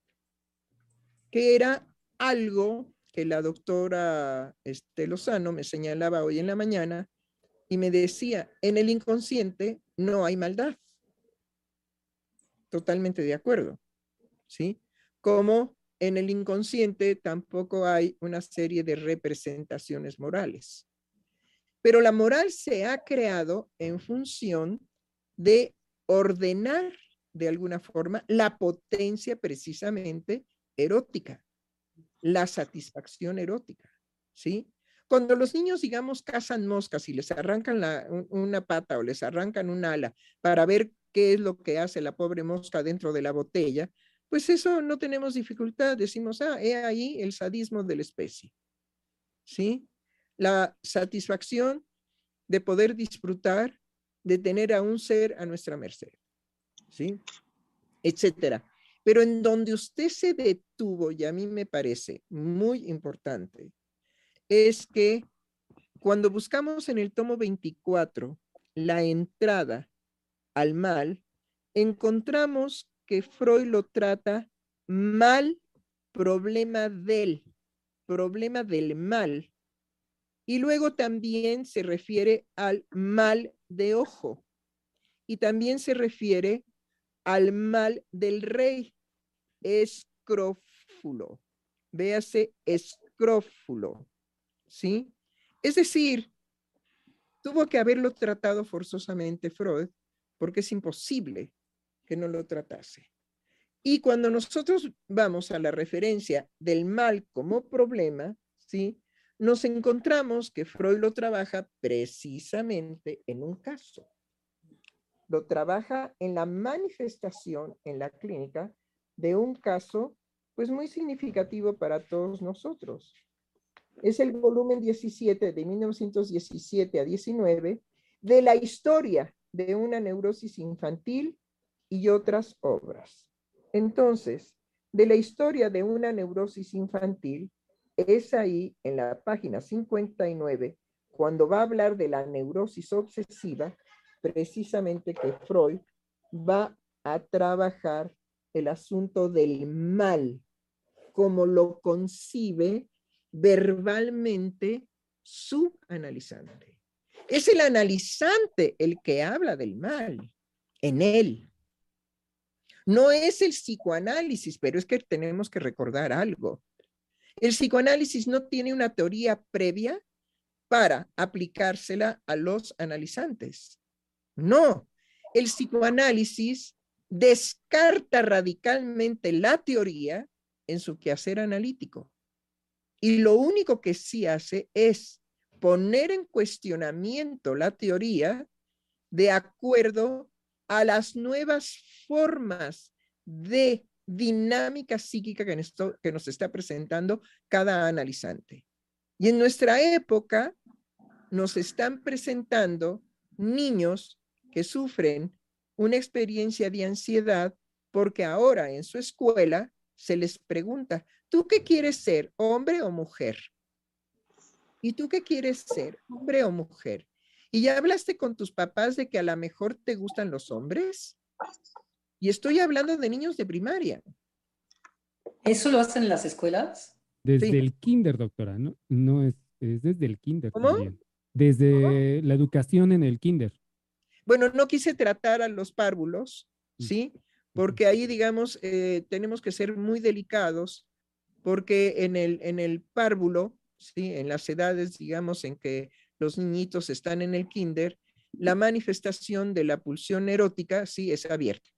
que era algo que la doctora Lozano me señalaba hoy en la mañana y me decía, en el inconsciente no hay maldad. Totalmente de acuerdo, ¿sí? Como en el inconsciente tampoco hay una serie de representaciones morales. Pero la moral se ha creado en función de ordenar de alguna forma la potencia precisamente erótica, la satisfacción erótica, ¿sí? Cuando los niños, digamos, cazan moscas y les arrancan una pata o les arrancan un ala para ver qué es lo que hace la pobre mosca dentro de la botella, pues eso no tenemos dificultad. Decimos, he ahí el sadismo de la especie, ¿sí? La satisfacción de poder disfrutar, de tener a un ser a nuestra merced, ¿sí? Etcétera. Pero en donde usted se detuvo, y a mí me parece muy importante, es que cuando buscamos en el tomo 24 la entrada al mal, encontramos que Freud lo trata mal, problema del mal, y luego también se refiere al mal de ojo, y también se refiere al mal del rey, escrófulo. Véase escrófulo, ¿sí? Es decir, tuvo que haberlo tratado forzosamente Freud, porque es imposible que no lo tratase. Y cuando nosotros vamos a la referencia del mal como problema, ¿sí?, nos encontramos que Freud lo trabaja precisamente en un caso. Lo trabaja en la manifestación en la clínica de un caso pues muy significativo para todos nosotros. Es el volumen 17 de 1917 a 19 de la historia de una neurosis infantil y otras obras. Entonces, de la historia de una neurosis infantil, es ahí en la página 59, cuando va a hablar de la neurosis obsesiva, precisamente que Freud va a trabajar el asunto del mal, como lo concibe verbalmente su analizante. Es el analizante el que habla del mal en él. No es el psicoanálisis, pero es que tenemos que recordar algo. El psicoanálisis no tiene una teoría previa para aplicársela a los analizantes. No, el psicoanálisis descarta radicalmente la teoría en su quehacer analítico. Y lo único que sí hace es poner en cuestionamiento la teoría de acuerdo a las nuevas formas de dinámica psíquica que nos está presentando cada analizante. Y en nuestra época nos están presentando niños que sufren una experiencia de ansiedad porque ahora en su escuela se les pregunta, ¿tú qué quieres ser, hombre o mujer? ¿Y tú qué quieres ser, hombre o mujer? ¿Y ya hablaste con tus papás de que a lo mejor te gustan los hombres? Y estoy hablando de niños de primaria. ¿Eso lo hacen en las escuelas? Desde Sí. el kinder, doctora, ¿no? No es desde el kinder ¿Cómo? también. Desde la educación en el kinder. Bueno, no quise tratar a los párvulos, ¿sí? Porque ahí, digamos, tenemos que ser muy delicados, porque en el párvulo, ¿sí? En las edades, digamos, en que los niñitos están en el kinder, la manifestación de la pulsión erótica, sí, es abierta.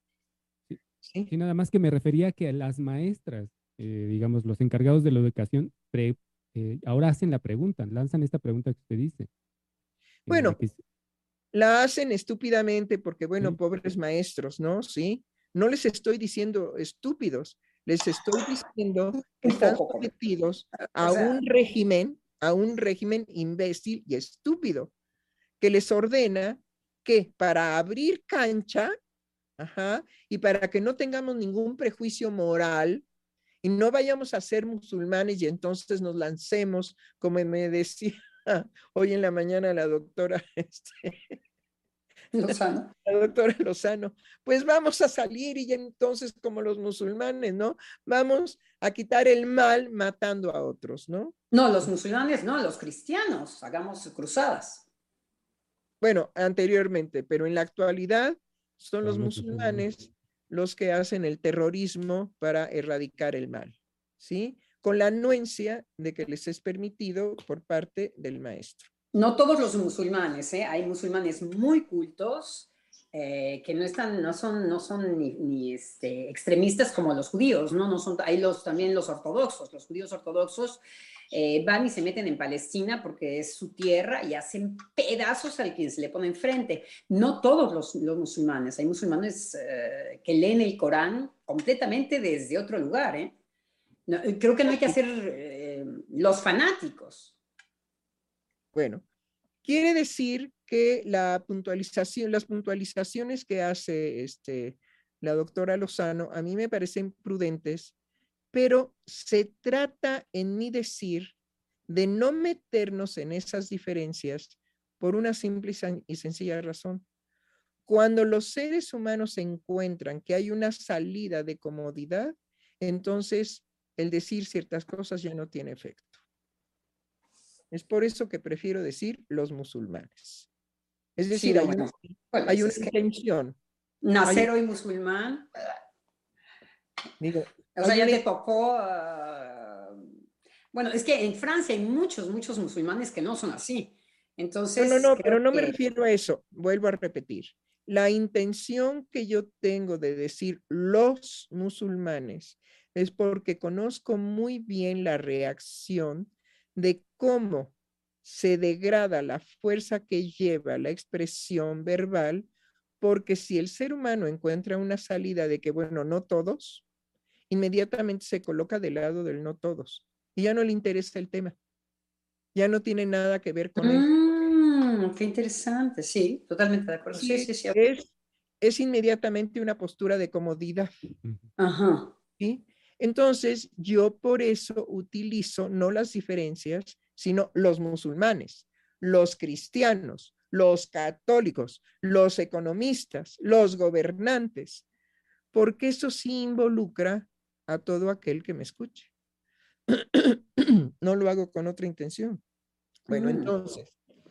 Sí, nada más que me refería que a las maestras, digamos, los encargados de la educación, ahora hacen la pregunta, lanzan esta pregunta que usted dice. Bueno, que, la hacen estúpidamente porque, bueno, sí, pobres maestros, ¿no? Sí, no les estoy diciendo estúpidos, les estoy diciendo que están sometidos O sea, a un régimen imbécil y estúpido, que les ordena que para abrir cancha, ajá, y para que no tengamos ningún prejuicio moral y no vayamos a ser musulmanes y entonces nos lancemos, como me decía hoy en la mañana la doctora, Lozano. la doctora Lozano, pues vamos a salir y entonces como los musulmanes, ¿no? Vamos a quitar el mal matando a otros, ¿no? No, los musulmanes, no, los cristianos, hagamos cruzadas. Bueno, anteriormente, pero en la actualidad son los son los musulmanes. musulmanes los que hacen el terrorismo para erradicar el mal, ¿sí? Con la anuencia de que les es permitido por parte del maestro. No todos los musulmanes, ¿eh? Hay musulmanes muy cultos que no son ni extremistas como los judíos, ¿no? No son, hay también los ortodoxos, los judíos ortodoxos van y se meten en Palestina porque es su tierra y hacen pedazos al que se le pone enfrente. No todos los musulmanes, hay musulmanes que leen el Corán completamente desde otro lugar, ¿eh? No, creo que no hay que hacer los fanáticos. Bueno, quiere decir que las puntualizaciones que hace la doctora Lozano a mí me parecen prudentes, pero se trata en mi decir de no meternos en esas diferencias por una simple y sencilla razón. Cuando los seres humanos encuentran que hay una salida de comodidad, entonces el decir ciertas cosas ya no tiene efecto. Es por eso que prefiero decir los musulmanes. Es decir, Sí, no, hay una intención. Nacer hoy musulmán. Digo, o sea, ya te tocó. Bueno, es que en Francia hay muchos musulmanes que no son así. Entonces. No, pero no me refiero a eso. Vuelvo a repetir. La intención que yo tengo de decir los musulmanes es porque conozco muy bien la reacción de cómo se degrada la fuerza que lleva la expresión verbal, porque si el ser humano encuentra una salida de que, bueno, no todos, inmediatamente se coloca del lado del no todos y ya no le interesa el tema. Ya no tiene nada que ver con él. Qué interesante, sí, totalmente de acuerdo. Sí. Es inmediatamente una postura de comodidad. Ajá. ¿Sí? Entonces, yo por eso utilizo no las diferencias, sino los musulmanes, los cristianos, los católicos, los economistas, los gobernantes, porque eso sí involucra a todo aquel que me escuche. No lo hago con otra intención. Bueno, entonces,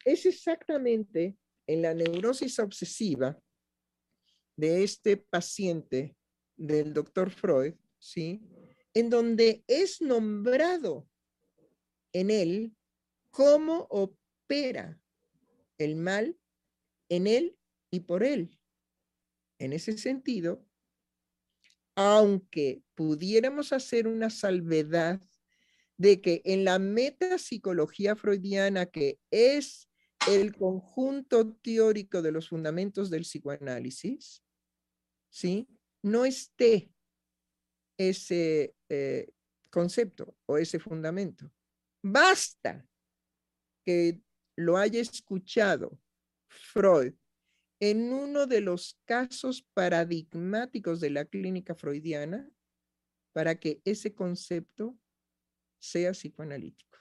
es exactamente en la neurosis obsesiva de este paciente del doctor Freud, ¿sí? En donde es nombrado en él cómo opera el mal en él y por él. En ese sentido, aunque pudiéramos hacer una salvedad de que en la metapsicología freudiana, que es el conjunto teórico de los fundamentos del psicoanálisis, ¿sí? No esté ese concepto o ese fundamento. Basta que lo haya escuchado Freud en uno de los casos paradigmáticos de la clínica freudiana para que ese concepto sea psicoanalítico.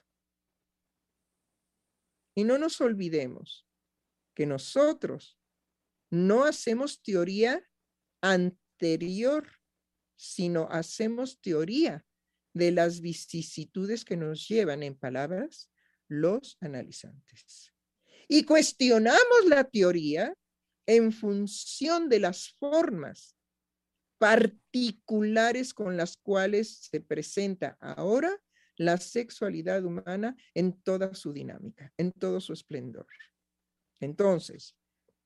Y no nos olvidemos que nosotros no hacemos teoría anterior, sino hacemos teoría de las vicisitudes que nos llevan, en palabras, los analizantes. Y cuestionamos la teoría en función de las formas particulares con las cuales se presenta ahora la sexualidad humana en toda su dinámica, en todo su esplendor. Entonces,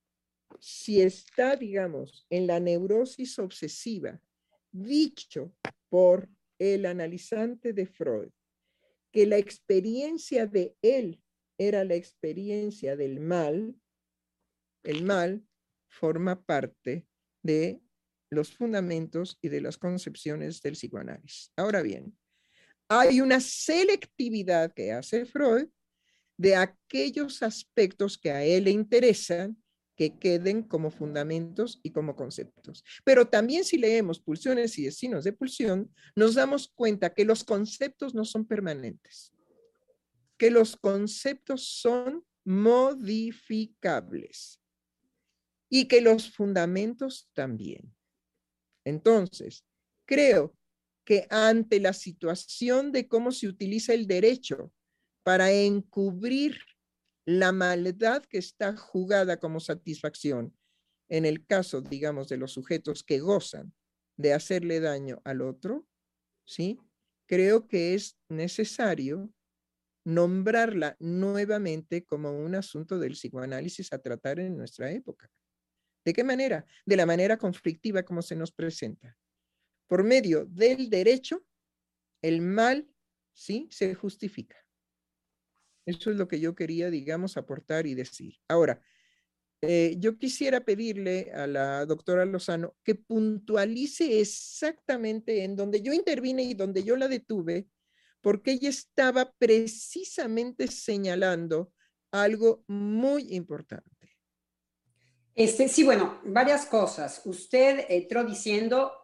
si está, digamos, en la neurosis obsesiva, dicho por el analizante de Freud, que la experiencia de él era la experiencia del mal, el mal forma parte de los fundamentos y de las concepciones del psicoanálisis. Ahora bien, hay una selectividad que hace Freud de aquellos aspectos que a él le interesan que queden como fundamentos y como conceptos. Pero también si leemos Pulsiones y Destinos de Pulsión, nos damos cuenta que los conceptos no son permanentes, que los conceptos son modificables y que los fundamentos también. Entonces, creo que ante la situación de cómo se utiliza el derecho para encubrir la maldad que está jugada como satisfacción, en el caso, digamos, de los sujetos que gozan de hacerle daño al otro, ¿sí? Creo que es necesario nombrarla nuevamente como un asunto del psicoanálisis a tratar en nuestra época. ¿De qué manera? De la manera conflictiva como se nos presenta. Por medio del derecho, el mal, ¿sí?, se justifica. Eso es lo que yo quería, digamos, aportar y decir. Ahora, yo quisiera pedirle a la doctora Lozano que puntualice exactamente en donde yo intervine y donde yo la detuve, porque ella estaba precisamente señalando algo muy importante. Sí, bueno, varias cosas. Usted entró diciendo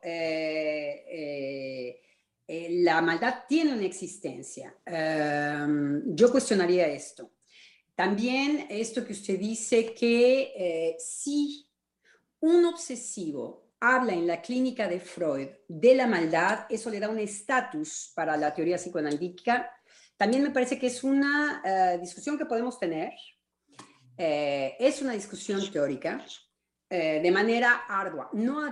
la maldad tiene una existencia. Yo cuestionaría esto. También esto que usted dice que si un obsesivo habla en la clínica de Freud de la maldad, eso le da un estatus para la teoría psicoanalítica. También me parece que es una discusión que podemos tener. Es una discusión teórica de manera ardua.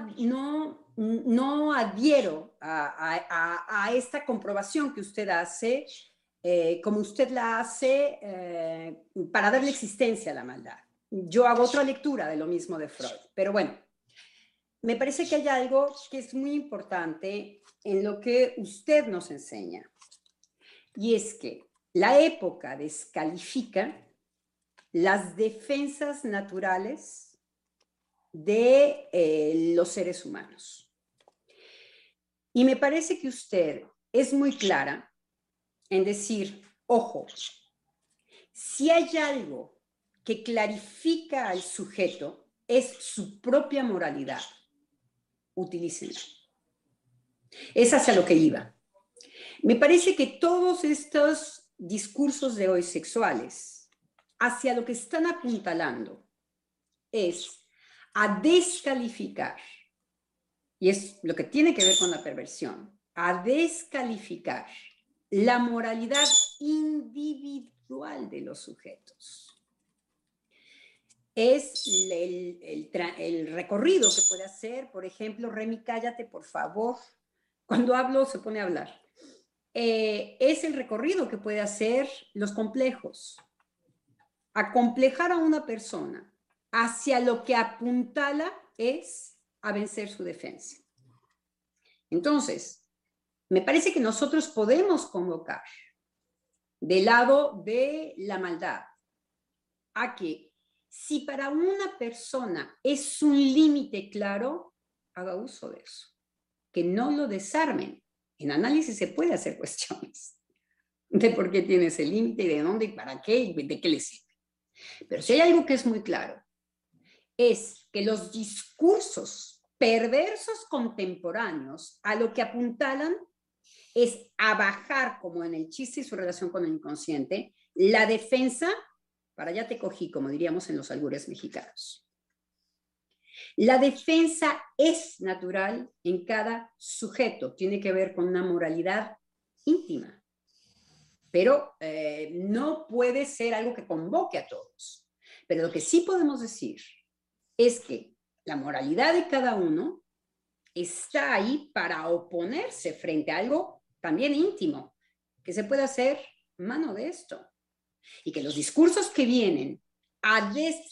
No adhiero a esta comprobación que usted hace, como usted la hace, para darle existencia a la maldad. Yo hago otra lectura de lo mismo de Freud, pero bueno, me parece que hay algo que es muy importante en lo que usted nos enseña, y es que la época descalifica las defensas naturales de los seres humanos. Y me parece que usted es muy clara en decir, ojo, si hay algo que clarifica al sujeto, es su propia moralidad. Utilícenla. Es hacia lo que iba. Me parece que todos estos discursos de hoy sexuales, hacia lo que están apuntalando, es a descalificar, y es lo que tiene que ver con la perversión, a descalificar la moralidad individual de los sujetos. es el recorrido que puede hacer. Por ejemplo, Remy, cállate, por favor. Cuando hablo se pone a hablar. Es el recorrido que puede hacer los complejos. Acomplejar a una persona hacia lo que apuntala es a vencer su defensa. Entonces, me parece que nosotros podemos convocar del lado de la maldad a que si para una persona es un límite claro, haga uso de eso. Que no lo desarmen. En análisis se puede hacer cuestiones de por qué tiene ese límite y de dónde y para qué y de qué le sirve. Pero si hay algo que es muy claro, es que los discursos perversos contemporáneos a lo que apuntalan es a bajar, como en el chiste y su relación con el inconsciente, la defensa, para allá te cogí, como diríamos en los albures mexicanos. La defensa es natural en cada sujeto, tiene que ver con una moralidad íntima, pero no puede ser algo que convoque a todos. Pero lo que sí podemos decir es que la moralidad de cada uno está ahí para oponerse frente a algo también íntimo, que se puede hacer mano de esto. Y que los discursos que vienen a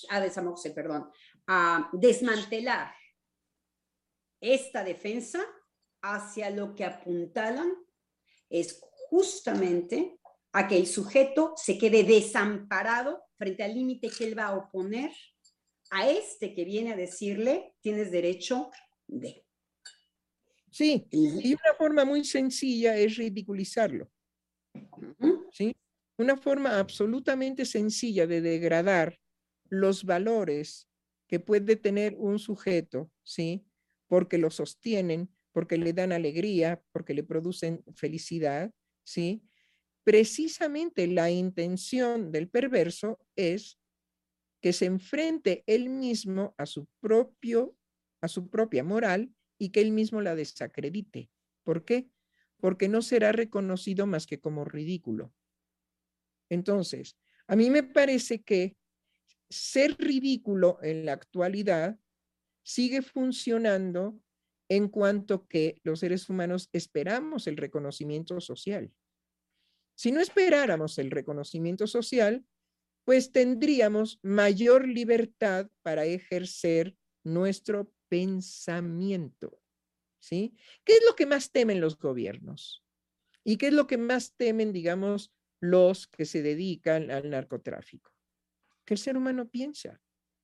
desmantelar esta defensa hacia lo que apuntalan es justamente a que el sujeto se quede desamparado frente al límite que él va a oponer a este que viene a decirle tienes derecho de. Sí, y una forma muy sencilla es ridiculizarlo. ¿Sí? Una forma absolutamente sencilla de degradar los valores que puede tener un sujeto, ¿sí? Porque lo sostienen, porque le dan alegría, porque le producen felicidad, ¿sí? Precisamente la intención del perverso es que se enfrente él mismo a su propia moral y que él mismo la desacredite. ¿Por qué? Porque no será reconocido más que como ridículo. Entonces, a mí me parece que ser ridículo en la actualidad sigue funcionando en cuanto que los seres humanos esperamos el reconocimiento social. Si no esperáramos el reconocimiento social, pues tendríamos mayor libertad para ejercer nuestro pensamiento, ¿sí? ¿Qué es lo que más temen los gobiernos? ¿Y qué es lo que más temen, digamos, los que se dedican al narcotráfico? Que el ser humano piensa.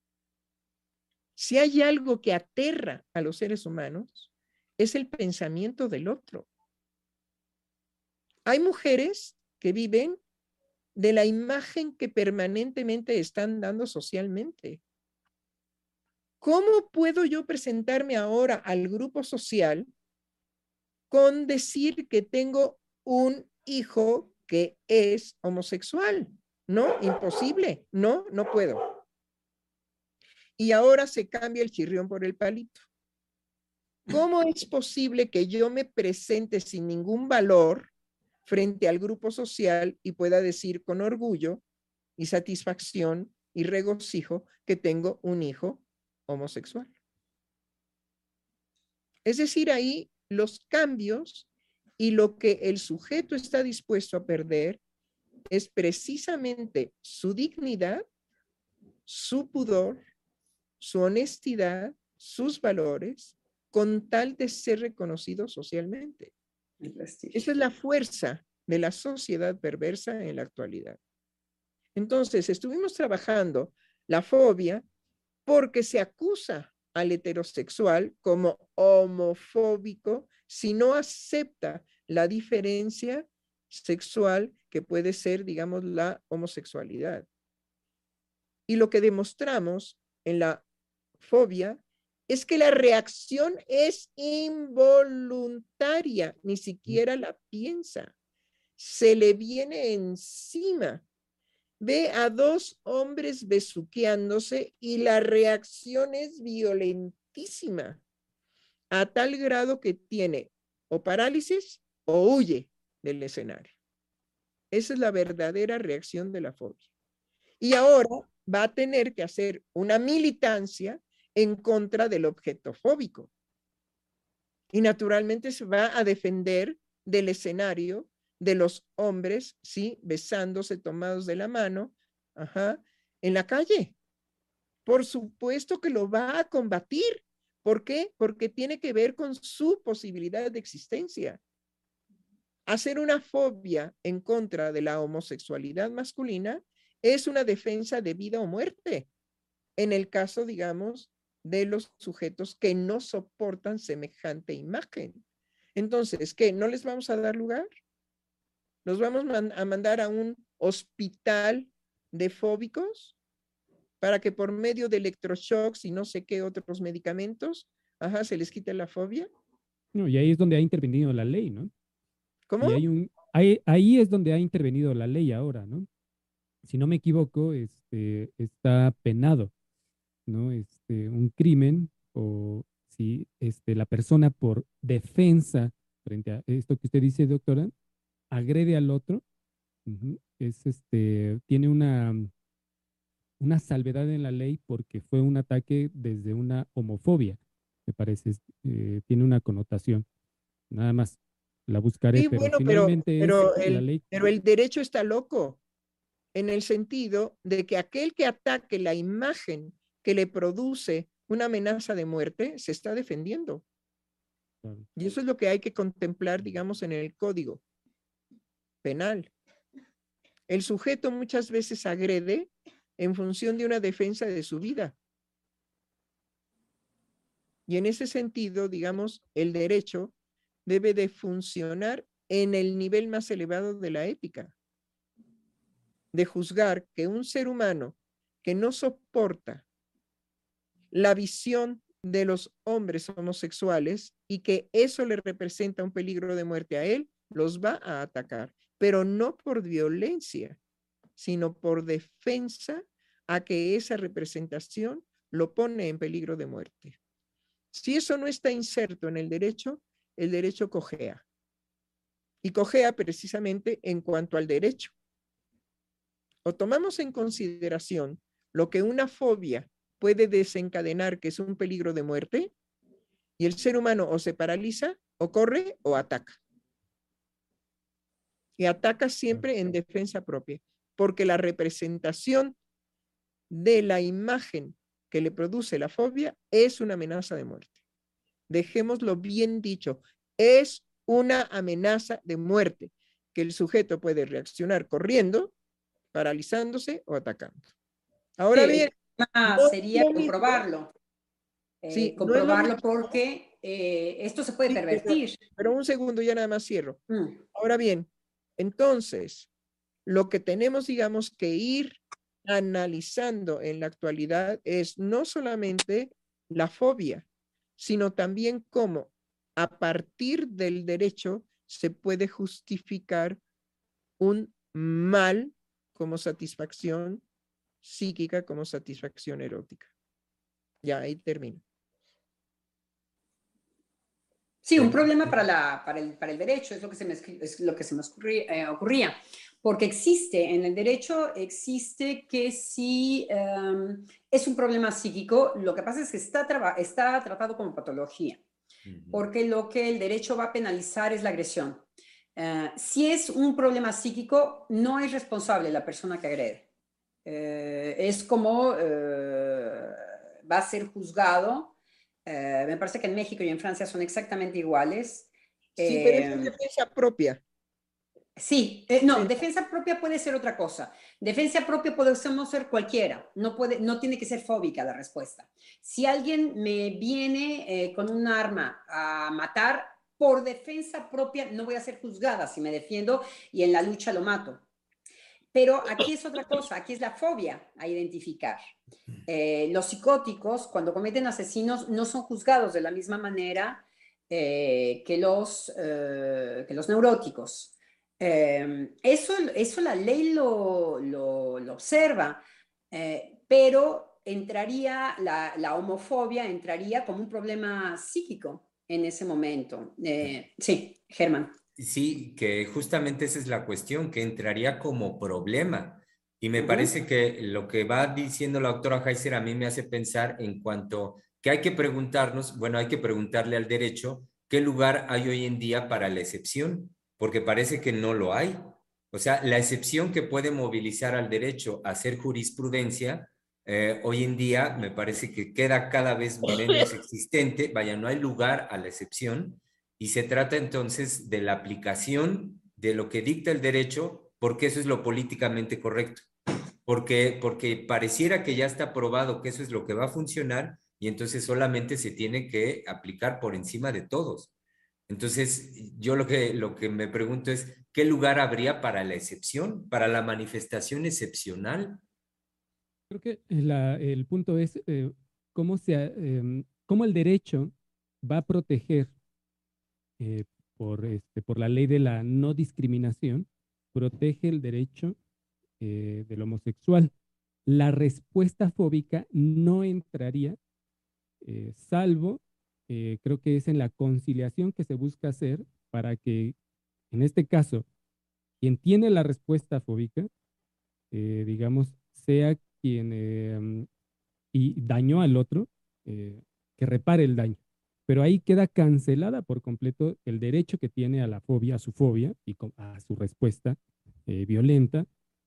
Si hay algo que aterra a los seres humanos, es el pensamiento del otro. Hay mujeres que viven de la imagen que permanentemente están dando socialmente. ¿Cómo puedo yo presentarme ahora al grupo social con decir que tengo un hijo que es homosexual? No, imposible. No, no puedo. Y ahora se cambia el chirrión por el palito. ¿Cómo es posible que yo me presente sin ningún valor frente al grupo social y pueda decir con orgullo y satisfacción y regocijo que tengo un hijo homosexual? Es decir, ahí los cambios y lo que el sujeto está dispuesto a perder es precisamente su dignidad, su pudor, su honestidad, sus valores, con tal de ser reconocido socialmente. Esa es la fuerza de la sociedad perversa en la actualidad. Entonces, estuvimos trabajando la fobia porque se acusa al heterosexual como homofóbico si no acepta la diferencia sexual que puede ser, digamos, la homosexualidad. Y lo que demostramos en la fobia es que la reacción es involuntaria, ni siquiera la piensa. Se le viene encima. Ve a dos hombres besuqueándose y la reacción es violentísima, a tal grado que tiene o parálisis o huye del escenario. Esa es la verdadera reacción de la fobia. Y ahora va a tener que hacer una militancia en contra del objeto fóbico. Y naturalmente se va a defender del escenario de los hombres, ¿sí? Besándose, tomados de la mano, en la calle. Por supuesto que lo va a combatir. ¿Por qué? Porque tiene que ver con su posibilidad de existencia. Hacer una fobia en contra de la homosexualidad masculina es una defensa de vida o muerte. En el caso, digamos, de los sujetos que no soportan semejante imagen. Entonces, ¿qué? ¿No les vamos a dar lugar? ¿Los vamos a mandar a un hospital de fóbicos para que por medio de electroshocks y no sé qué otros medicamentos, se les quite la fobia? No, y ahí es donde ha intervenido la ley, ¿no? ¿Cómo? Y ahí es donde ha intervenido la ley ahora, ¿no? Si no me equivoco, está penado, ¿no? Un crimen o si la persona por defensa frente a esto que usted dice, doctora, agrede al otro, tiene una salvedad en la ley porque fue un ataque desde una homofobia, me parece, tiene una connotación. Nada más la buscaré, Sí, pero bueno, finalmente es la ley. pero el derecho está loco, en el sentido de que aquel que ataque la imagen que le produce una amenaza de muerte se está defendiendo. Claro. Y eso es lo que hay que contemplar, digamos, en el Código Penal. El sujeto muchas veces agrede en función de una defensa de su vida. Y en ese sentido, digamos, el derecho debe de funcionar en el nivel más elevado de la ética, de juzgar que un ser humano que no soporta la visión de los hombres homosexuales y que eso le representa un peligro de muerte a él, los va a atacar, pero no por violencia, sino por defensa a que esa representación lo pone en peligro de muerte. Si eso no está inserto en el derecho cojea. Y cojea precisamente en cuanto al derecho. O tomamos en consideración lo que una fobia puede desencadenar, que es un peligro de muerte, y el ser humano o se paraliza, o corre, o ataca. Y ataca siempre en defensa propia, porque la representación de la imagen que le produce la fobia es una amenaza de muerte. Dejémoslo bien dicho, es una amenaza de muerte, que el sujeto puede reaccionar corriendo, paralizándose o atacando. Ahora Sí, bien, sería comprobarlo. Sí, comprobarlo no es porque esto se puede pervertir. pero un segundo, ya nada más cierro. Ahora bien, entonces, lo que tenemos, digamos, que ir analizando en la actualidad es no solamente la fobia, sino también cómo a partir del derecho se puede justificar un mal como satisfacción psíquica, como satisfacción erótica. Ya, ahí termino. Sí, un problema para el derecho, es lo que se me ocurría, porque existe, en el derecho existe que si es un problema psíquico, lo que pasa es que está tratado como patología, porque lo que el derecho va a penalizar es la agresión. Si es un problema psíquico, no es responsable la persona que agrede. Es como va a ser juzgado. Me parece que en México y en Francia son exactamente iguales. Sí, pero es defensa propia. Sí, no, defensa propia puede ser otra cosa. Defensa propia podemos ser cualquiera, no tiene que ser fóbica la respuesta. Si alguien me viene con un arma a matar, por defensa propia no voy a ser juzgada si me defiendo y en la lucha lo mato. Pero aquí es otra cosa, aquí es la fobia a identificar. Los psicóticos, cuando cometen asesinos, no son juzgados de la misma manera que los neuróticos. Eso la ley lo observa, pero entraría, la homofobia entraría como un problema psíquico en ese momento. Sí, Germán. Sí, que justamente esa es la cuestión, que entraría como problema, Y me parece que lo que va diciendo la doctora Heiser a mí me hace pensar en cuanto que hay que preguntarnos, bueno, hay que preguntarle al derecho qué lugar hay hoy en día para la excepción, porque parece que no lo hay. O sea, la excepción que puede movilizar al derecho a hacer jurisprudencia, hoy en día me parece que queda cada vez menos existente, vaya, no hay lugar a la excepción, y se trata entonces de la aplicación de lo que dicta el derecho, porque eso es lo políticamente correcto. Porque pareciera que ya está probado que eso es lo que va a funcionar y entonces solamente se tiene que aplicar por encima de todos. Entonces, yo lo que me pregunto es, ¿qué lugar habría para la excepción, para la manifestación excepcional? Creo que el punto es cómo el derecho va a proteger por la ley de la no discriminación, protege el derecho del homosexual. La respuesta fóbica no entraría, salvo, creo que es en la conciliación que se busca hacer para que, en este caso, quien tiene la respuesta fóbica, digamos, sea quien y dañó al otro, que repare el daño. Pero ahí queda cancelada por completo el derecho que tiene a la fobia, a su fobia y a su respuesta violenta.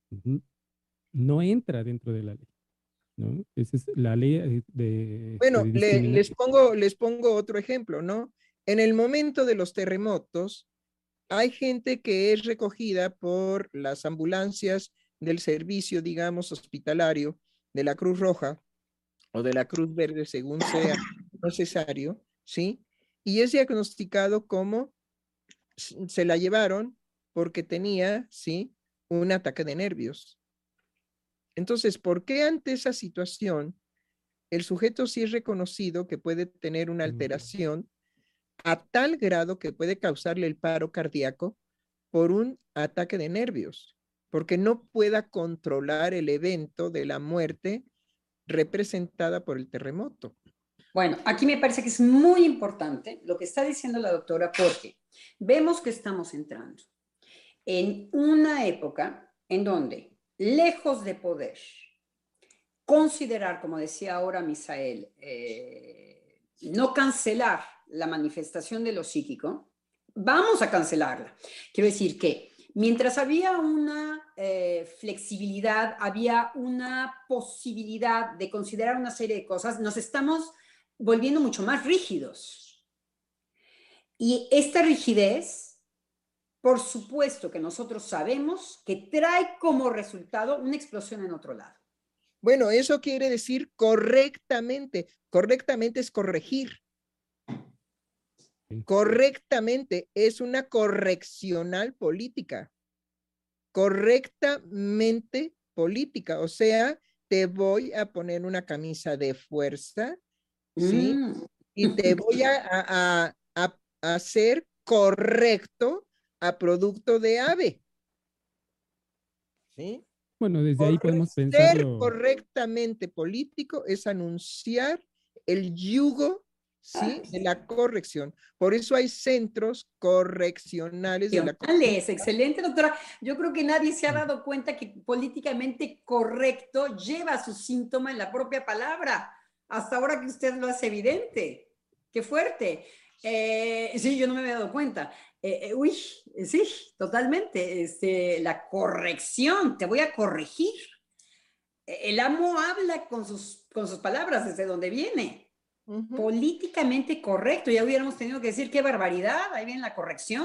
No entra dentro de la ley, ¿no? Esa es la ley Bueno, de discriminación. les pongo otro ejemplo, ¿no? En el momento de los terremotos, hay gente que es recogida por las ambulancias del servicio, digamos, hospitalario de la Cruz Roja o de la Cruz Verde, según sea necesario, ¿sí? Y es diagnosticado como se la llevaron porque tenía, ¿sí? Un ataque de nervios. Entonces, ¿por qué ante esa situación el sujeto sí es reconocido que puede tener una alteración a tal grado que puede causarle el paro cardíaco por un ataque de nervios, porque no pueda controlar el evento de la muerte representada por el terremoto? Bueno, aquí me parece que es muy importante lo que está diciendo la doctora, porque vemos que estamos entrando en una época en donde, lejos de poder considerar, como decía ahora Misael, no cancelar la manifestación de lo psíquico, vamos a cancelarla. Quiero decir que mientras había una flexibilidad, había una posibilidad de considerar una serie de cosas, nos estamos volviendo mucho más rígidos. Y esta rigidez, por supuesto que nosotros sabemos que trae como resultado una explosión en otro lado. Bueno, eso quiere decir correctamente. Correctamente es corregir. Correctamente es una correccional política. Correctamente política. O sea, te voy a poner una camisa de fuerza, ¿sí? Y te voy a hacer correcto a producto de ave. ¿Sí? Bueno, desde ahí podemos Ser pensarlo. correctamente político es anunciar el yugo, ¿sí? De la corrección. Por eso hay centros correccionales de la corrección. Excelente, doctora. Yo creo que nadie se ha dado cuenta que políticamente correcto lleva su síntoma en la propia palabra. Hasta ahora que usted lo hace evidente. Qué fuerte. Sí, yo no me había dado cuenta. Uy, sí, totalmente. La corrección, te voy a corregir. El amo habla con sus palabras desde donde viene. Políticamente correcto, ya hubiéramos tenido que decir qué barbaridad, ahí viene la corrección.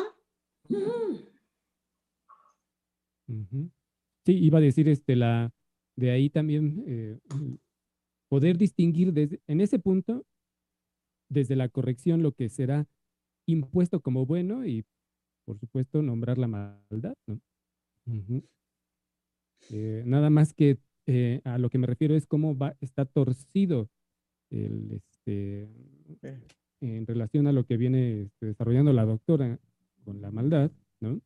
Sí, iba a decir de ahí también poder distinguir en ese punto, desde la corrección, lo que será impuesto como bueno y, por supuesto, nombrar la maldad, ¿no? Nada más que a lo que me refiero es cómo está torcido en relación a lo que viene desarrollando la doctora con la maldad, ¿no?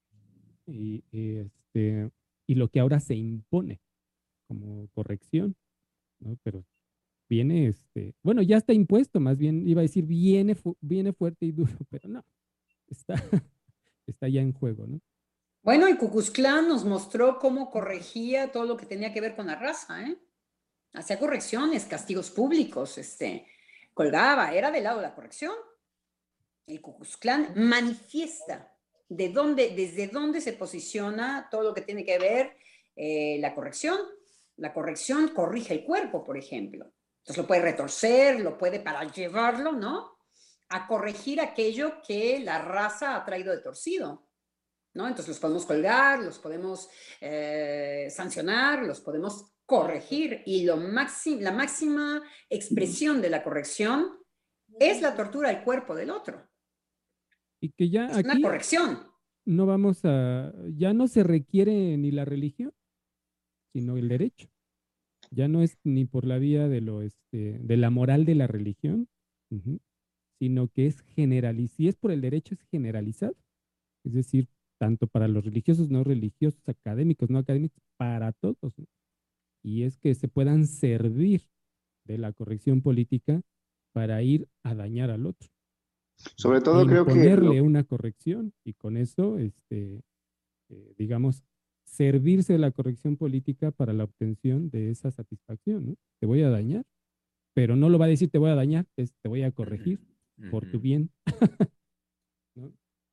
Y lo que ahora se impone como corrección, ¿no? Pero viene, bueno, ya está impuesto, más bien iba a decir viene fuerte y duro, pero no, está, está ya en juego, ¿no? Bueno, y Ku Klux Klan nos mostró cómo corregía todo lo que tenía que ver con la raza, ¿eh? Hacía correcciones, castigos públicos, colgaba, era del lado de la corrección. El Ku Klux Klan manifiesta desde dónde se posiciona todo lo que tiene que ver la corrección. La corrección corrige el cuerpo, por ejemplo. Entonces lo puede retorcer, lo puede para llevarlo, ¿no? A corregir aquello que la raza ha traído de torcido, ¿no? Entonces los podemos colgar, los podemos sancionar, los podemos corregir. Y la máxima expresión de la corrección es la tortura del cuerpo del otro. Y que ya Es aquí una corrección. no ya no se requiere ni la religión, sino el derecho. Ya no es ni por la vía de la moral de la religión, sino que es generalizado. Si es por el derecho, es generalizado. Es decir, tanto para los religiosos, no religiosos, académicos, no académicos, para todos, ¿no? Y es que se puedan servir de la corrección política para ir a dañar al otro. Sobre E todo creo que imponerle una corrección y con eso, digamos, servirse de la corrección política para la obtención de esa satisfacción, ¿no? Te voy a dañar, pero no lo va a decir te voy a dañar, es te voy a corregir por tu bien. ¿No?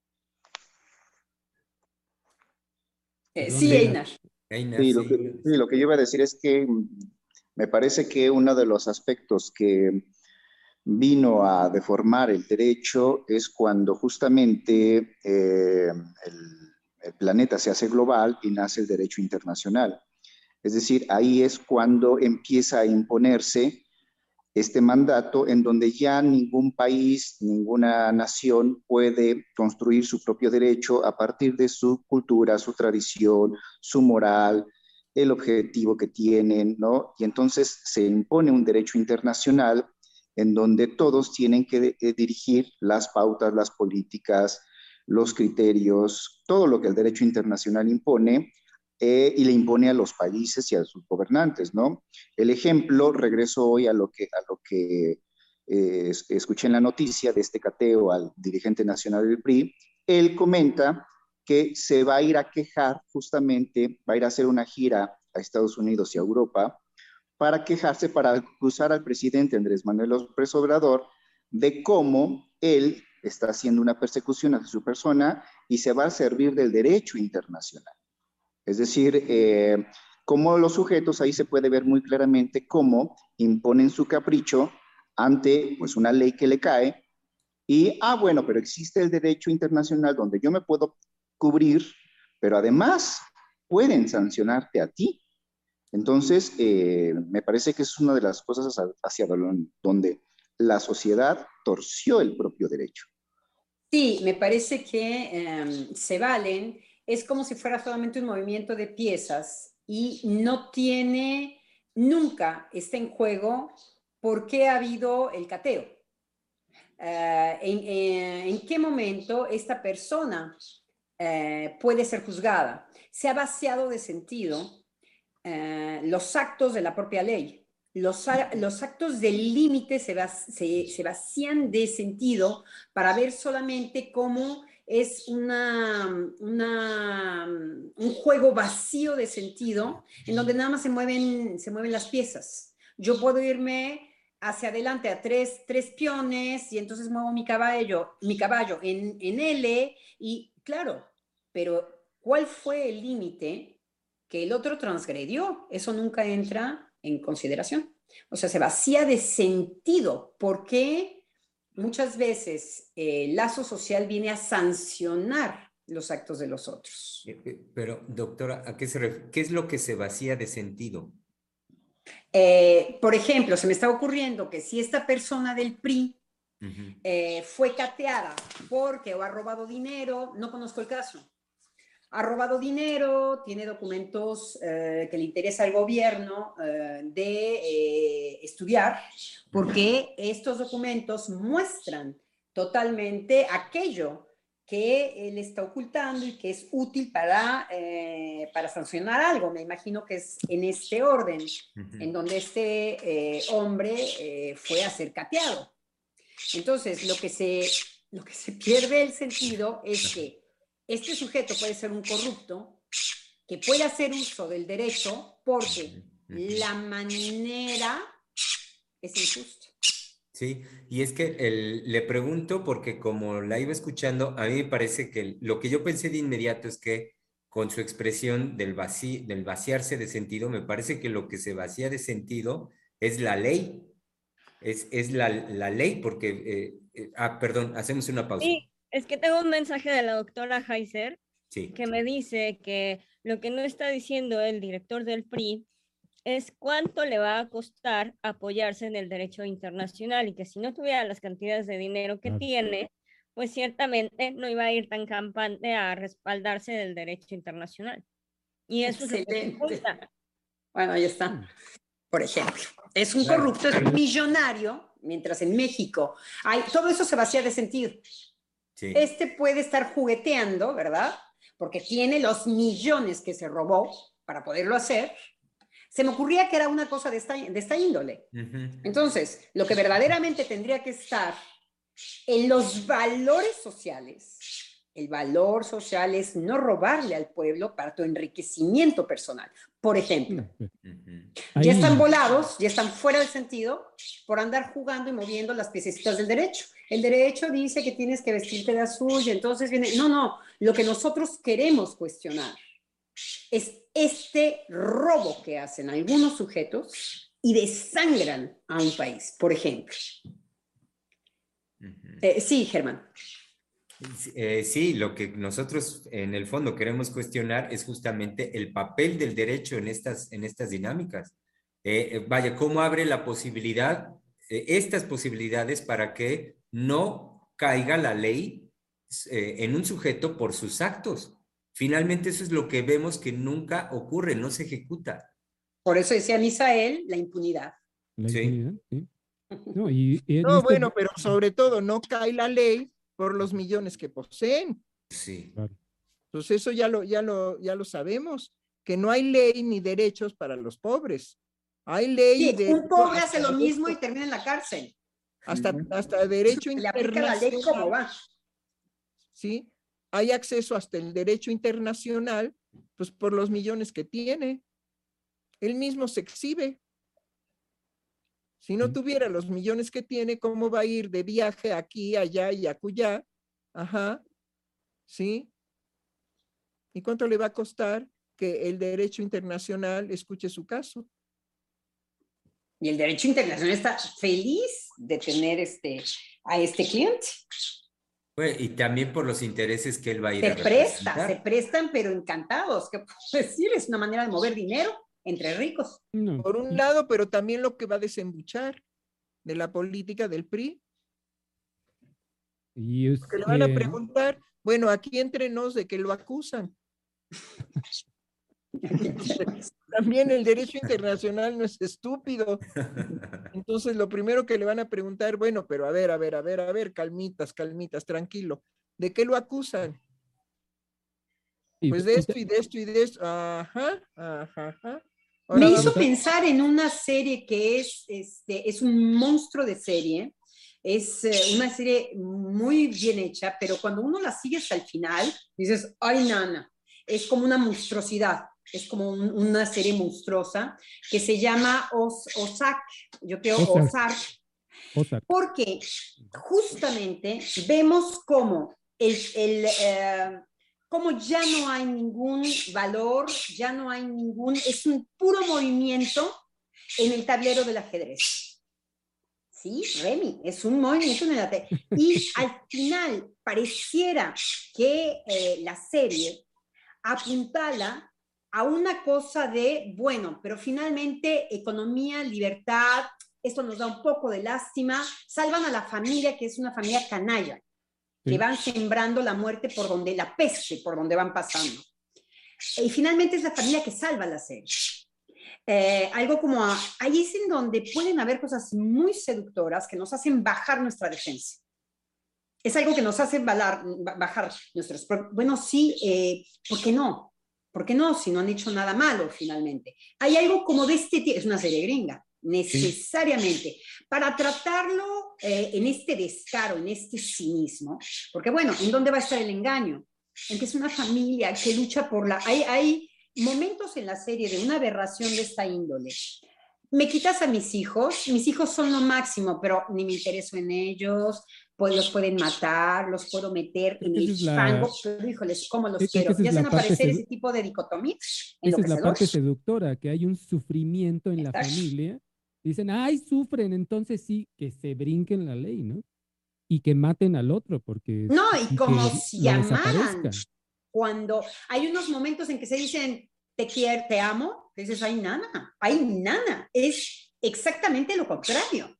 Sí, Einar. Sí, lo que yo iba a decir es que me parece que uno de los aspectos que vino a deformar el derecho es cuando justamente el planeta se hace global y nace el derecho internacional. Es decir, ahí es cuando empieza a imponerse este mandato en donde ya ningún país, ninguna nación puede construir su propio derecho a partir de su cultura, su tradición, su moral, el objetivo que tienen, ¿no? Y entonces se impone un derecho internacional en donde todos tienen que dirigir las pautas, las políticas, los criterios, todo lo que el derecho internacional impone, y le impone a los países y a sus gobernantes, ¿no? El ejemplo, regreso hoy a lo que escuché en la noticia de este cateo al dirigente nacional del PRI. Él comenta que se va a ir a quejar, justamente, va a ir a hacer una gira a Estados Unidos y a Europa para quejarse, para acusar al presidente Andrés Manuel López Obrador de cómo él está haciendo una persecución a su persona y se va a servir del derecho internacional. Es decir, cómo los sujetos, ahí se puede ver muy claramente cómo imponen su capricho ante pues, una ley que le cae y, bueno, pero existe el derecho internacional donde yo me puedo cubrir, pero además pueden sancionarte a ti. Entonces, me parece que es una de las cosas hacia donde la sociedad torció el propio derecho. Sí, me parece que se valen, es como si fuera solamente un movimiento de piezas y no tiene, nunca está en juego por qué ha habido el cateo. ¿En qué momento esta persona puede ser juzgada? Se ha vaciado de sentido los actos de la propia ley. Los actos del límite se vacían de sentido para ver solamente cómo es un juego vacío de sentido en donde nada más se mueven las piezas. Yo puedo irme hacia adelante a tres peones y entonces muevo mi caballo en L y claro, pero ¿cuál fue el límite que el otro transgredió? Eso nunca entra en consideración. O sea, se vacía de sentido porque muchas veces el lazo social viene a sancionar los actos de los otros. Pero, doctora, ¿a qué se refiere? ¿Qué es lo que se vacía de sentido? Por ejemplo, se me está ocurriendo que si esta persona del PRI fue cateada porque o ha robado dinero, no conozco el caso, ha robado dinero, tiene documentos que le interesa al gobierno de estudiar, porque estos documentos muestran totalmente aquello que él está ocultando y que es útil para sancionar algo. Me imagino que es en este orden, en donde este hombre fue a ser cateado. Entonces, lo que se pierde el sentido es que este sujeto puede ser un corrupto que puede hacer uso del derecho porque la manera es injusta. Sí, y es que le pregunto porque como la iba escuchando, a mí me parece que lo que yo pensé de inmediato es que con su expresión del vaciarse de sentido, me parece que lo que se vacía de sentido es la ley, es la ley, porque, perdón, hacemos una pausa. Sí, es que tengo un mensaje de la doctora Heiser Sí. que me dice que lo que no está diciendo el director del PRI es cuánto le va a costar apoyarse en el derecho internacional y que si no tuviera las cantidades de dinero que tiene, pues ciertamente no iba a ir tan campante a respaldarse del derecho internacional. Y eso es lo que importa. Bueno, ahí está. Por ejemplo, es un corrupto, es un millonario, mientras en México todo eso se vacía de sentido. Sí. Este puede estar jugueteando, ¿verdad? Porque tiene los millones que se robó para poderlo hacer. Se me ocurría que era una cosa de esta índole. Entonces, lo que verdaderamente tendría que estar en los valores sociales, el valor social es no robarle al pueblo para tu enriquecimiento personal. Por ejemplo, ya están volados, ya están fuera de sentido por andar jugando y moviendo las piececitas del derecho. El derecho dice que tienes que vestirte de azul y entonces viene... No, lo que nosotros queremos cuestionar es este robo que hacen algunos sujetos y desangran a un país, por ejemplo. Sí, Germán. Sí, lo que nosotros en el fondo queremos cuestionar es justamente el papel del derecho en estas dinámicas. Vaya, ¿cómo abre la posibilidad, estas posibilidades para que no caiga la ley en un sujeto por sus actos? Finalmente eso es lo que vemos que nunca ocurre, no se ejecuta. Por eso decía Misael, la impunidad. La impunidad, sí. No, bueno, pero sobre todo no cae la ley por los millones que poseen. Sí. Claro. Entonces eso ya lo sabemos, que no hay ley ni derechos para los pobres. Hay ley sí, un pobre hace lo mismo y termina en la cárcel. Hasta derecho internacional. Le aplica la ley como va. Sí, hay acceso hasta el derecho internacional, pues por los millones que tiene. Él mismo se exhibe. Si no tuviera los millones que tiene, ¿cómo va a ir de viaje aquí, allá y acullá? Ajá, ¿sí? ¿Y cuánto le va a costar que el derecho internacional escuche su caso? Y el derecho internacional está feliz de tener a este cliente. Bueno, y también por los intereses que él va a ir a representar. Se prestan, pero encantados. ¿Qué puedo decir? Es una manera de mover dinero entre ricos. No. Por un lado, pero también lo que va a desembuchar de la política del PRI. Porque le van a preguntar, bueno, aquí entre nos de que lo acusan. También el derecho internacional no es estúpido. Entonces lo primero que le van a preguntar, bueno, pero a ver, calmitas, tranquilo. ¿De qué lo acusan? Pues de esto y de esto y de esto. Ajá. Me hizo pensar en una serie que es un monstruo de serie. Es una serie muy bien hecha, pero cuando uno la sigue hasta el final, dices, ay, nana, es como una monstruosidad. Es como una serie monstruosa que se llama Ozark. Yo creo Ozark. Porque justamente vemos cómo como ya no hay ningún valor, ya no hay es un puro movimiento en el tablero del ajedrez. Sí, Remy, es un movimiento en el ajedrez. Y al final pareciera que la serie apuntala a una cosa de, bueno, pero finalmente economía, libertad, esto nos da un poco de lástima, salvan a la familia, que es una familia canalla, que van sembrando la muerte la peste por donde van pasando. Y finalmente es la familia que salva la serie. Algo como, ahí es en donde pueden haber cosas muy seductoras que nos hacen bajar nuestra defensa. Es algo que nos hace bajar nuestros... Bueno, sí, ¿por qué no? ¿Por qué no? Si no han hecho nada malo, finalmente. Hay algo como de este tipo, es una serie gringa, necesariamente, para tratarlo en este descaro, en este cinismo, porque bueno, ¿en dónde va a estar el engaño? en que es una familia que lucha por la... Hay momentos en la serie de una aberración de esta índole. Me quitas a mis hijos son lo máximo, pero ni me intereso en ellos, pues los pueden matar, los puedo meter en el fango, pero híjoles, ¿cómo los quiero? ¿Ya hacen aparecer ese tipo de dicotomías? Esa es la parte seductora, que hay un sufrimiento en la familia. Dicen, ay, sufren, entonces sí, que se brinquen la ley, ¿no? Y que maten al otro, porque... No, y como si amaran. Cuando hay unos momentos en que se dicen, te quiero, te amo, dices, ay, nana, es exactamente lo contrario.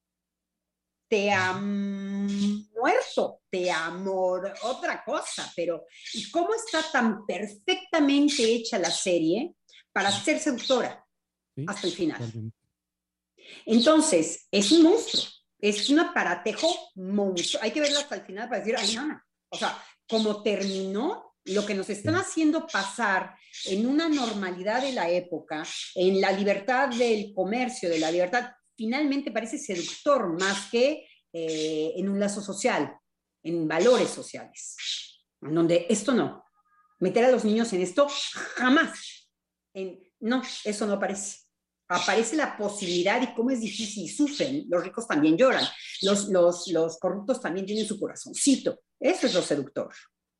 Te amo muerto, te amo otra cosa, pero ¿y cómo está tan perfectamente hecha la serie para ser seductora hasta el final? Totalmente. Entonces, es un monstruo, es un aparatejo monstruo. Hay que verla hasta el final para decir, ay, nana, o sea, como terminó, lo que nos están haciendo pasar en una normalidad de la época, en la libertad del comercio, de la libertad, finalmente parece seductor más que en un lazo social, en valores sociales, en donde esto no, meter a los niños en esto jamás, no, eso no aparece. Aparece la posibilidad y cómo es difícil, sufren, los ricos también lloran, los corruptos también tienen su corazoncito, eso es lo seductor.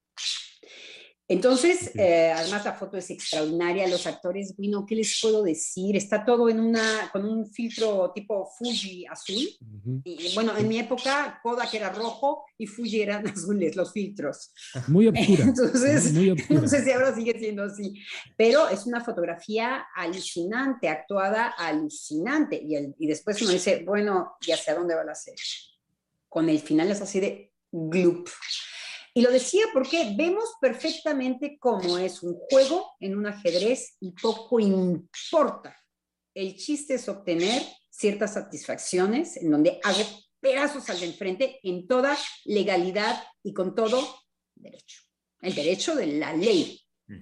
Entonces, además la foto es extraordinaria, los actores, bueno, ¿qué les puedo decir? Está todo con un filtro tipo Fuji azul, y bueno, en mi época Kodak era rojo y Fuji eran azules los filtros. Muy oscura. Entonces, muy oscura. no sé si ahora sigue siendo así, pero es una fotografía alucinante, actuada alucinante, y después uno dice, bueno, ¿y hacia dónde va la serie? Con el final es así de gloop. Y lo decía porque vemos perfectamente cómo es un juego en un ajedrez y poco importa. El chiste es obtener ciertas satisfacciones en donde hago pedazos al de enfrente en toda legalidad y con todo derecho. El derecho de la ley.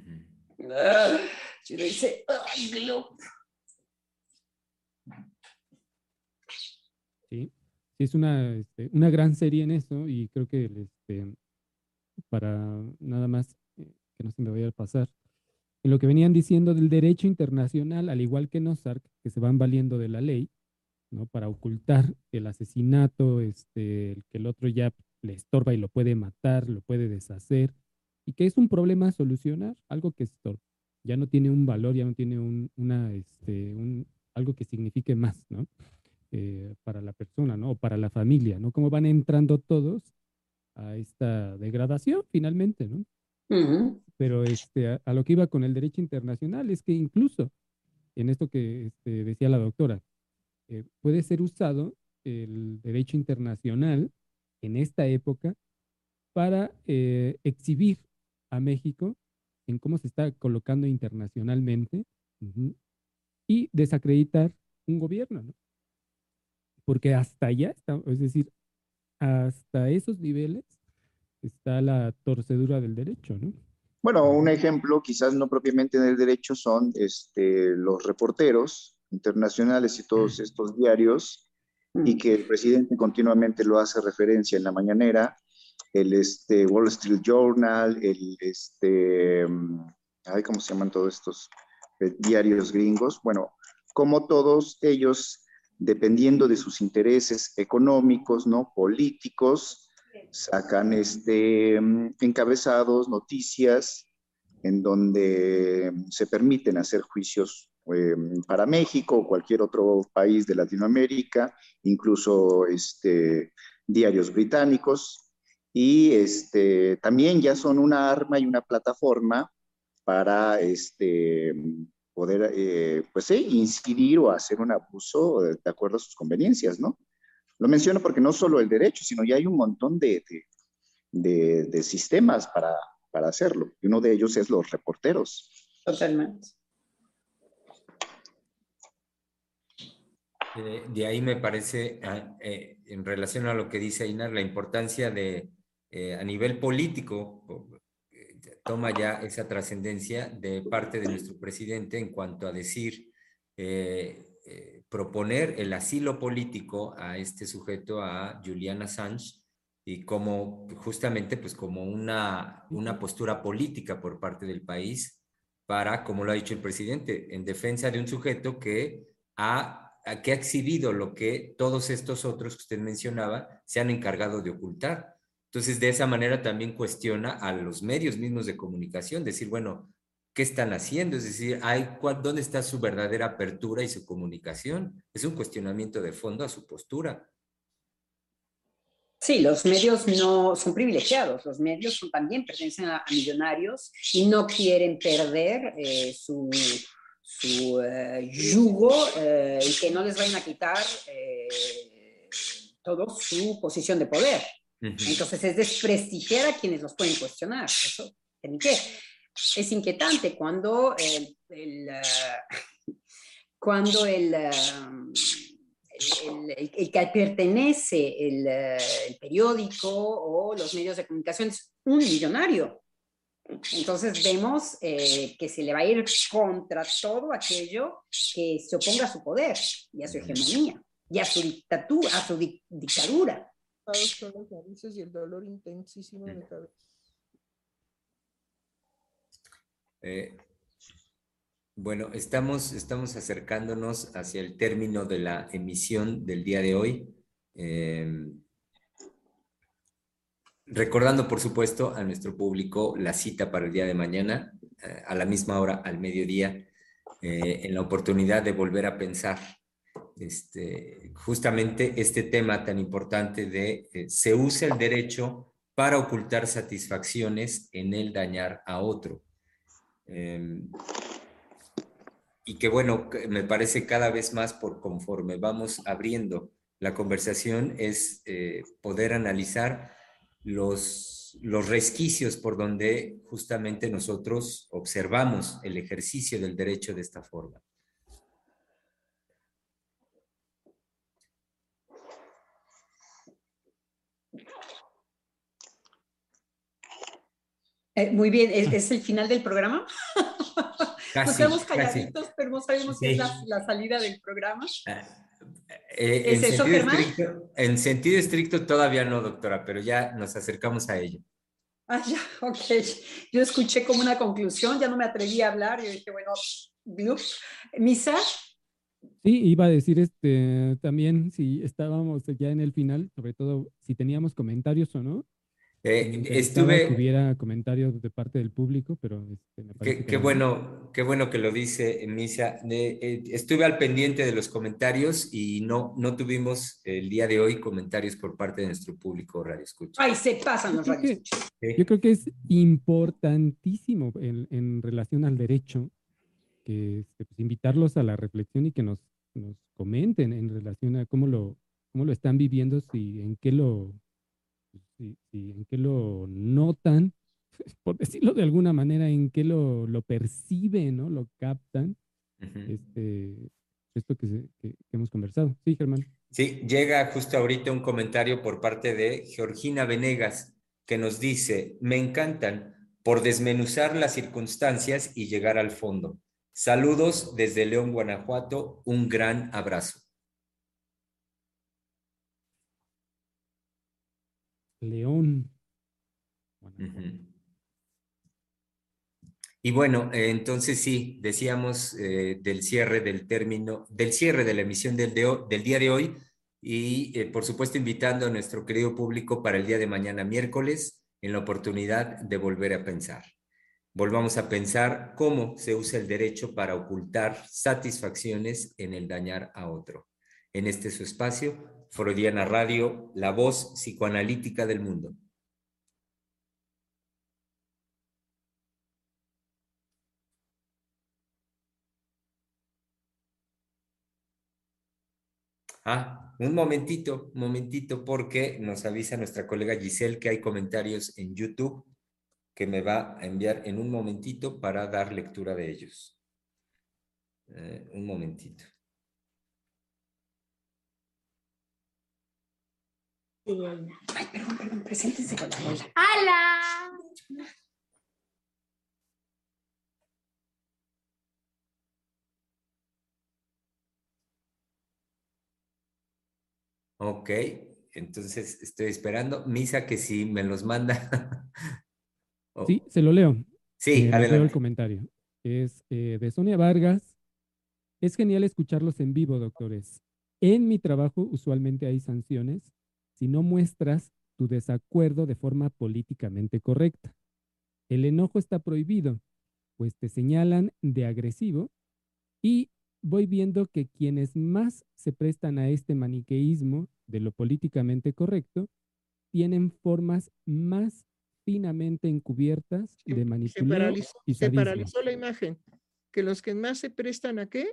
Si lo dice, sí, es una gran serie en eso y creo que para nada más que no se me vaya a pasar, en lo que venían diciendo del derecho internacional, al igual que en Ozark, que se van valiendo de la ley, ¿no? Para ocultar el asesinato, el que el otro ya le estorba y lo puede matar, lo puede deshacer, y que es un problema a solucionar, algo que estorba, ya no tiene un valor, ya no tiene algo que signifique más, ¿no? Para la persona, ¿no? O para la familia, ¿no? Cómo van entrando todos a esta degradación finalmente, ¿no? Pero a lo que iba con el derecho internacional es que incluso en esto que decía la doctora, puede ser usado el derecho internacional en esta época para exhibir a México en cómo se está colocando internacionalmente y desacreditar un gobierno, ¿no? Porque hasta allá está, es decir, hasta esos niveles está la torcedura del derecho, ¿no? Bueno, un ejemplo, quizás no propiamente en el derecho, son los reporteros internacionales y todos estos diarios, y que el presidente continuamente lo hace referencia en la mañanera, el Wall Street Journal, ¿cómo se llaman todos estos diarios gringos? Bueno, como todos ellos, dependiendo de sus intereses económicos, ¿no? Políticos, sacan encabezados, noticias, en donde se permiten hacer juicios para México o cualquier otro país de Latinoamérica, incluso diarios británicos, y también ya son una arma y una plataforma para poder pues, incidir o hacer un abuso de acuerdo a sus conveniencias, ¿no? Lo menciono porque no solo el derecho, sino ya hay un montón de sistemas para hacerlo. Y uno de ellos es los reporteros. Totalmente. De ahí me parece, en relación a lo que dice Ainar, la importancia de, a nivel político, toma ya esa trascendencia de parte de nuestro presidente en cuanto a decir, proponer el asilo político a este sujeto, a Julian Assange, y como justamente pues como una postura política por parte del país para, como lo ha dicho el presidente, en defensa de un sujeto que ha exhibido lo que todos estos otros que usted mencionaba se han encargado de ocultar. Entonces, de esa manera también cuestiona a los medios mismos de comunicación, decir, bueno, ¿qué están haciendo? Es decir, ¿dónde está su verdadera apertura y su comunicación? Es un cuestionamiento de fondo a su postura. Sí, los medios no son privilegiados, los medios también pertenecen a millonarios y no quieren perder su yugo y que no les vayan a quitar toda su posición de poder. Entonces es desprestigiar a quienes los pueden cuestionar. Eso es inquietante cuando cuando el que pertenece el periódico o los medios de comunicación es un millonario. Entonces vemos que se le va a ir contra todo aquello que se oponga a su poder y a su hegemonía y a su dictadura. Son las narices y el dolor intensísimo de cabeza. Bueno, estamos acercándonos hacia el término de la emisión del día de hoy. Recordando, por supuesto, a nuestro público la cita para el día de mañana, a la misma hora, al mediodía, en la oportunidad de volver a pensar justamente este tema tan importante de se usa el derecho para ocultar satisfacciones en el dañar a otro. Y que bueno, me parece cada vez más conforme vamos abriendo la conversación es poder analizar los resquicios por donde justamente nosotros observamos el ejercicio del derecho de esta forma. Muy bien, ¿es el final del programa? Nos quedamos calladitos, casi. pero no sabemos si es la salida del programa. ¿Es eso, Germán? En sentido estricto todavía no, doctora, pero ya nos acercamos a ello. Ah, ya, ok. Yo escuché como una conclusión, ya no me atreví a hablar, yo dije, bueno, ¿Misa? Sí, iba a decir también si estábamos ya en el final, sobre todo si teníamos comentarios o no. Me interesaba que hubiera comentarios de parte del público, pero me parece qué bueno que lo dice Misa. Estuve al pendiente de los comentarios y no tuvimos el día de hoy comentarios por parte de nuestro público Radio Escucha. Ay, se pasan los Radio Escucha. Yo creo que es importantísimo en relación al derecho que pues, invitarlos a la reflexión y que nos comenten en relación a cómo lo están viviendo, si en qué lo notan, por decirlo de alguna manera, en qué lo perciben, ¿no? Lo captan, esto que hemos conversado. Sí, Germán. Sí, llega justo ahorita un comentario por parte de Georgina Venegas que nos dice, me encantan por desmenuzar las circunstancias y llegar al fondo. Saludos desde León, Guanajuato, un gran abrazo. León. Y bueno, entonces sí, decíamos del cierre de la emisión del día de hoy y por supuesto invitando a nuestro querido público para el día de mañana miércoles en la oportunidad de volver a pensar. Volvamos a pensar cómo se usa el derecho para ocultar satisfacciones en el dañar a otro. En este su espacio, Freudiana Radio, la voz psicoanalítica del mundo. Un momentito, porque nos avisa nuestra colega Giselle que hay comentarios en YouTube que me va a enviar en un momentito para dar lectura de ellos. Un momentito. Ay, perdón, preséntense con la abuela. ¡Hala! Ok, Entonces estoy esperando. Misa, que si me los manda. Oh, Sí, se lo leo. sí, Les leo el adelante. comentario. Es de Sonia Vargas. Es genial escucharlos en vivo, doctores. En mi trabajo usualmente hay sanciones si no muestras tu desacuerdo de forma políticamente correcta. El enojo está prohibido, pues te señalan de agresivo y voy viendo que quienes más se prestan a este maniqueísmo de lo políticamente correcto tienen formas más finamente encubiertas de manipuleo y Se sadismo. paralizó la imagen. ¿Que los que más se prestan a qué?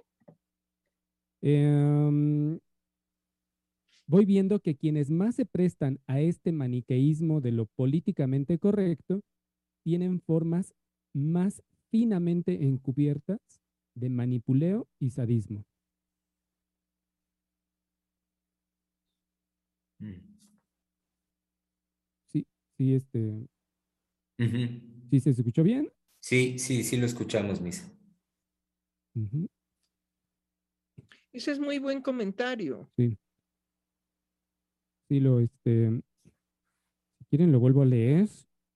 Voy viendo que quienes más se prestan a este maniqueísmo de lo políticamente correcto tienen formas más finamente encubiertas de manipuleo y sadismo. Sí, sí, ¿sí se escuchó bien? Sí, sí, sí lo escuchamos, Misa. Uh-huh. Ese es muy buen comentario. Sí. Sí, si quieren lo vuelvo a leer.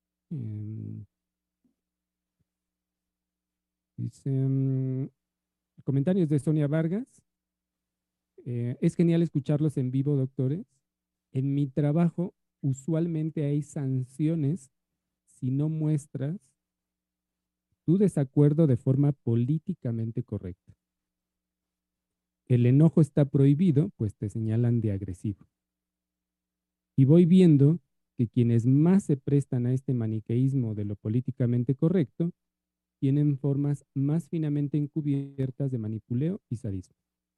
Dice, comentarios de Sonia Vargas. Es genial escucharlos en vivo, doctores. En mi trabajo usualmente hay sanciones si no muestras tu desacuerdo de forma políticamente correcta. El enojo está prohibido, pues te señalan de agresivo. Y voy viendo que quienes más se prestan a este maniqueísmo de lo políticamente correcto tienen formas más finamente encubiertas de manipuleo y sadismo.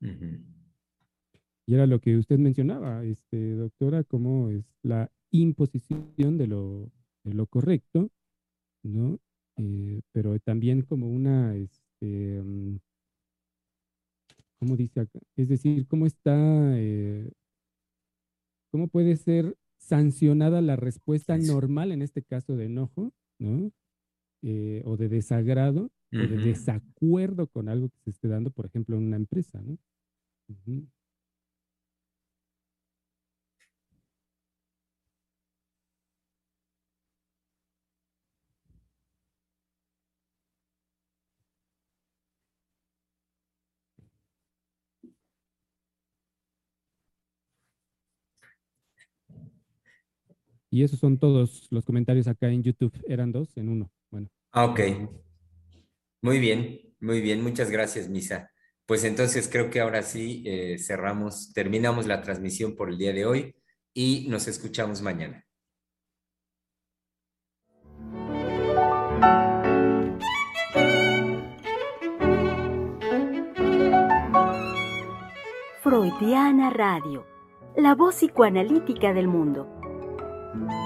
Y era lo que usted mencionaba, doctora, cómo es la imposición de lo correcto, ¿no? Pero también como una, ¿cómo dice acá? Es decir, cómo puede ser sancionada la respuesta normal, en este caso de enojo, ¿no? O de desagrado, o de desacuerdo con algo que se esté dando, por ejemplo, en una empresa, ¿no? Uh-huh. Y esos son todos los comentarios acá en YouTube. Eran 2 en 1. Bueno. Ok. Muy bien. Muchas gracias, Misa. Pues entonces creo que ahora sí terminamos la transmisión por el día de hoy y nos escuchamos mañana. Freudiana Radio, la voz psicoanalítica del mundo.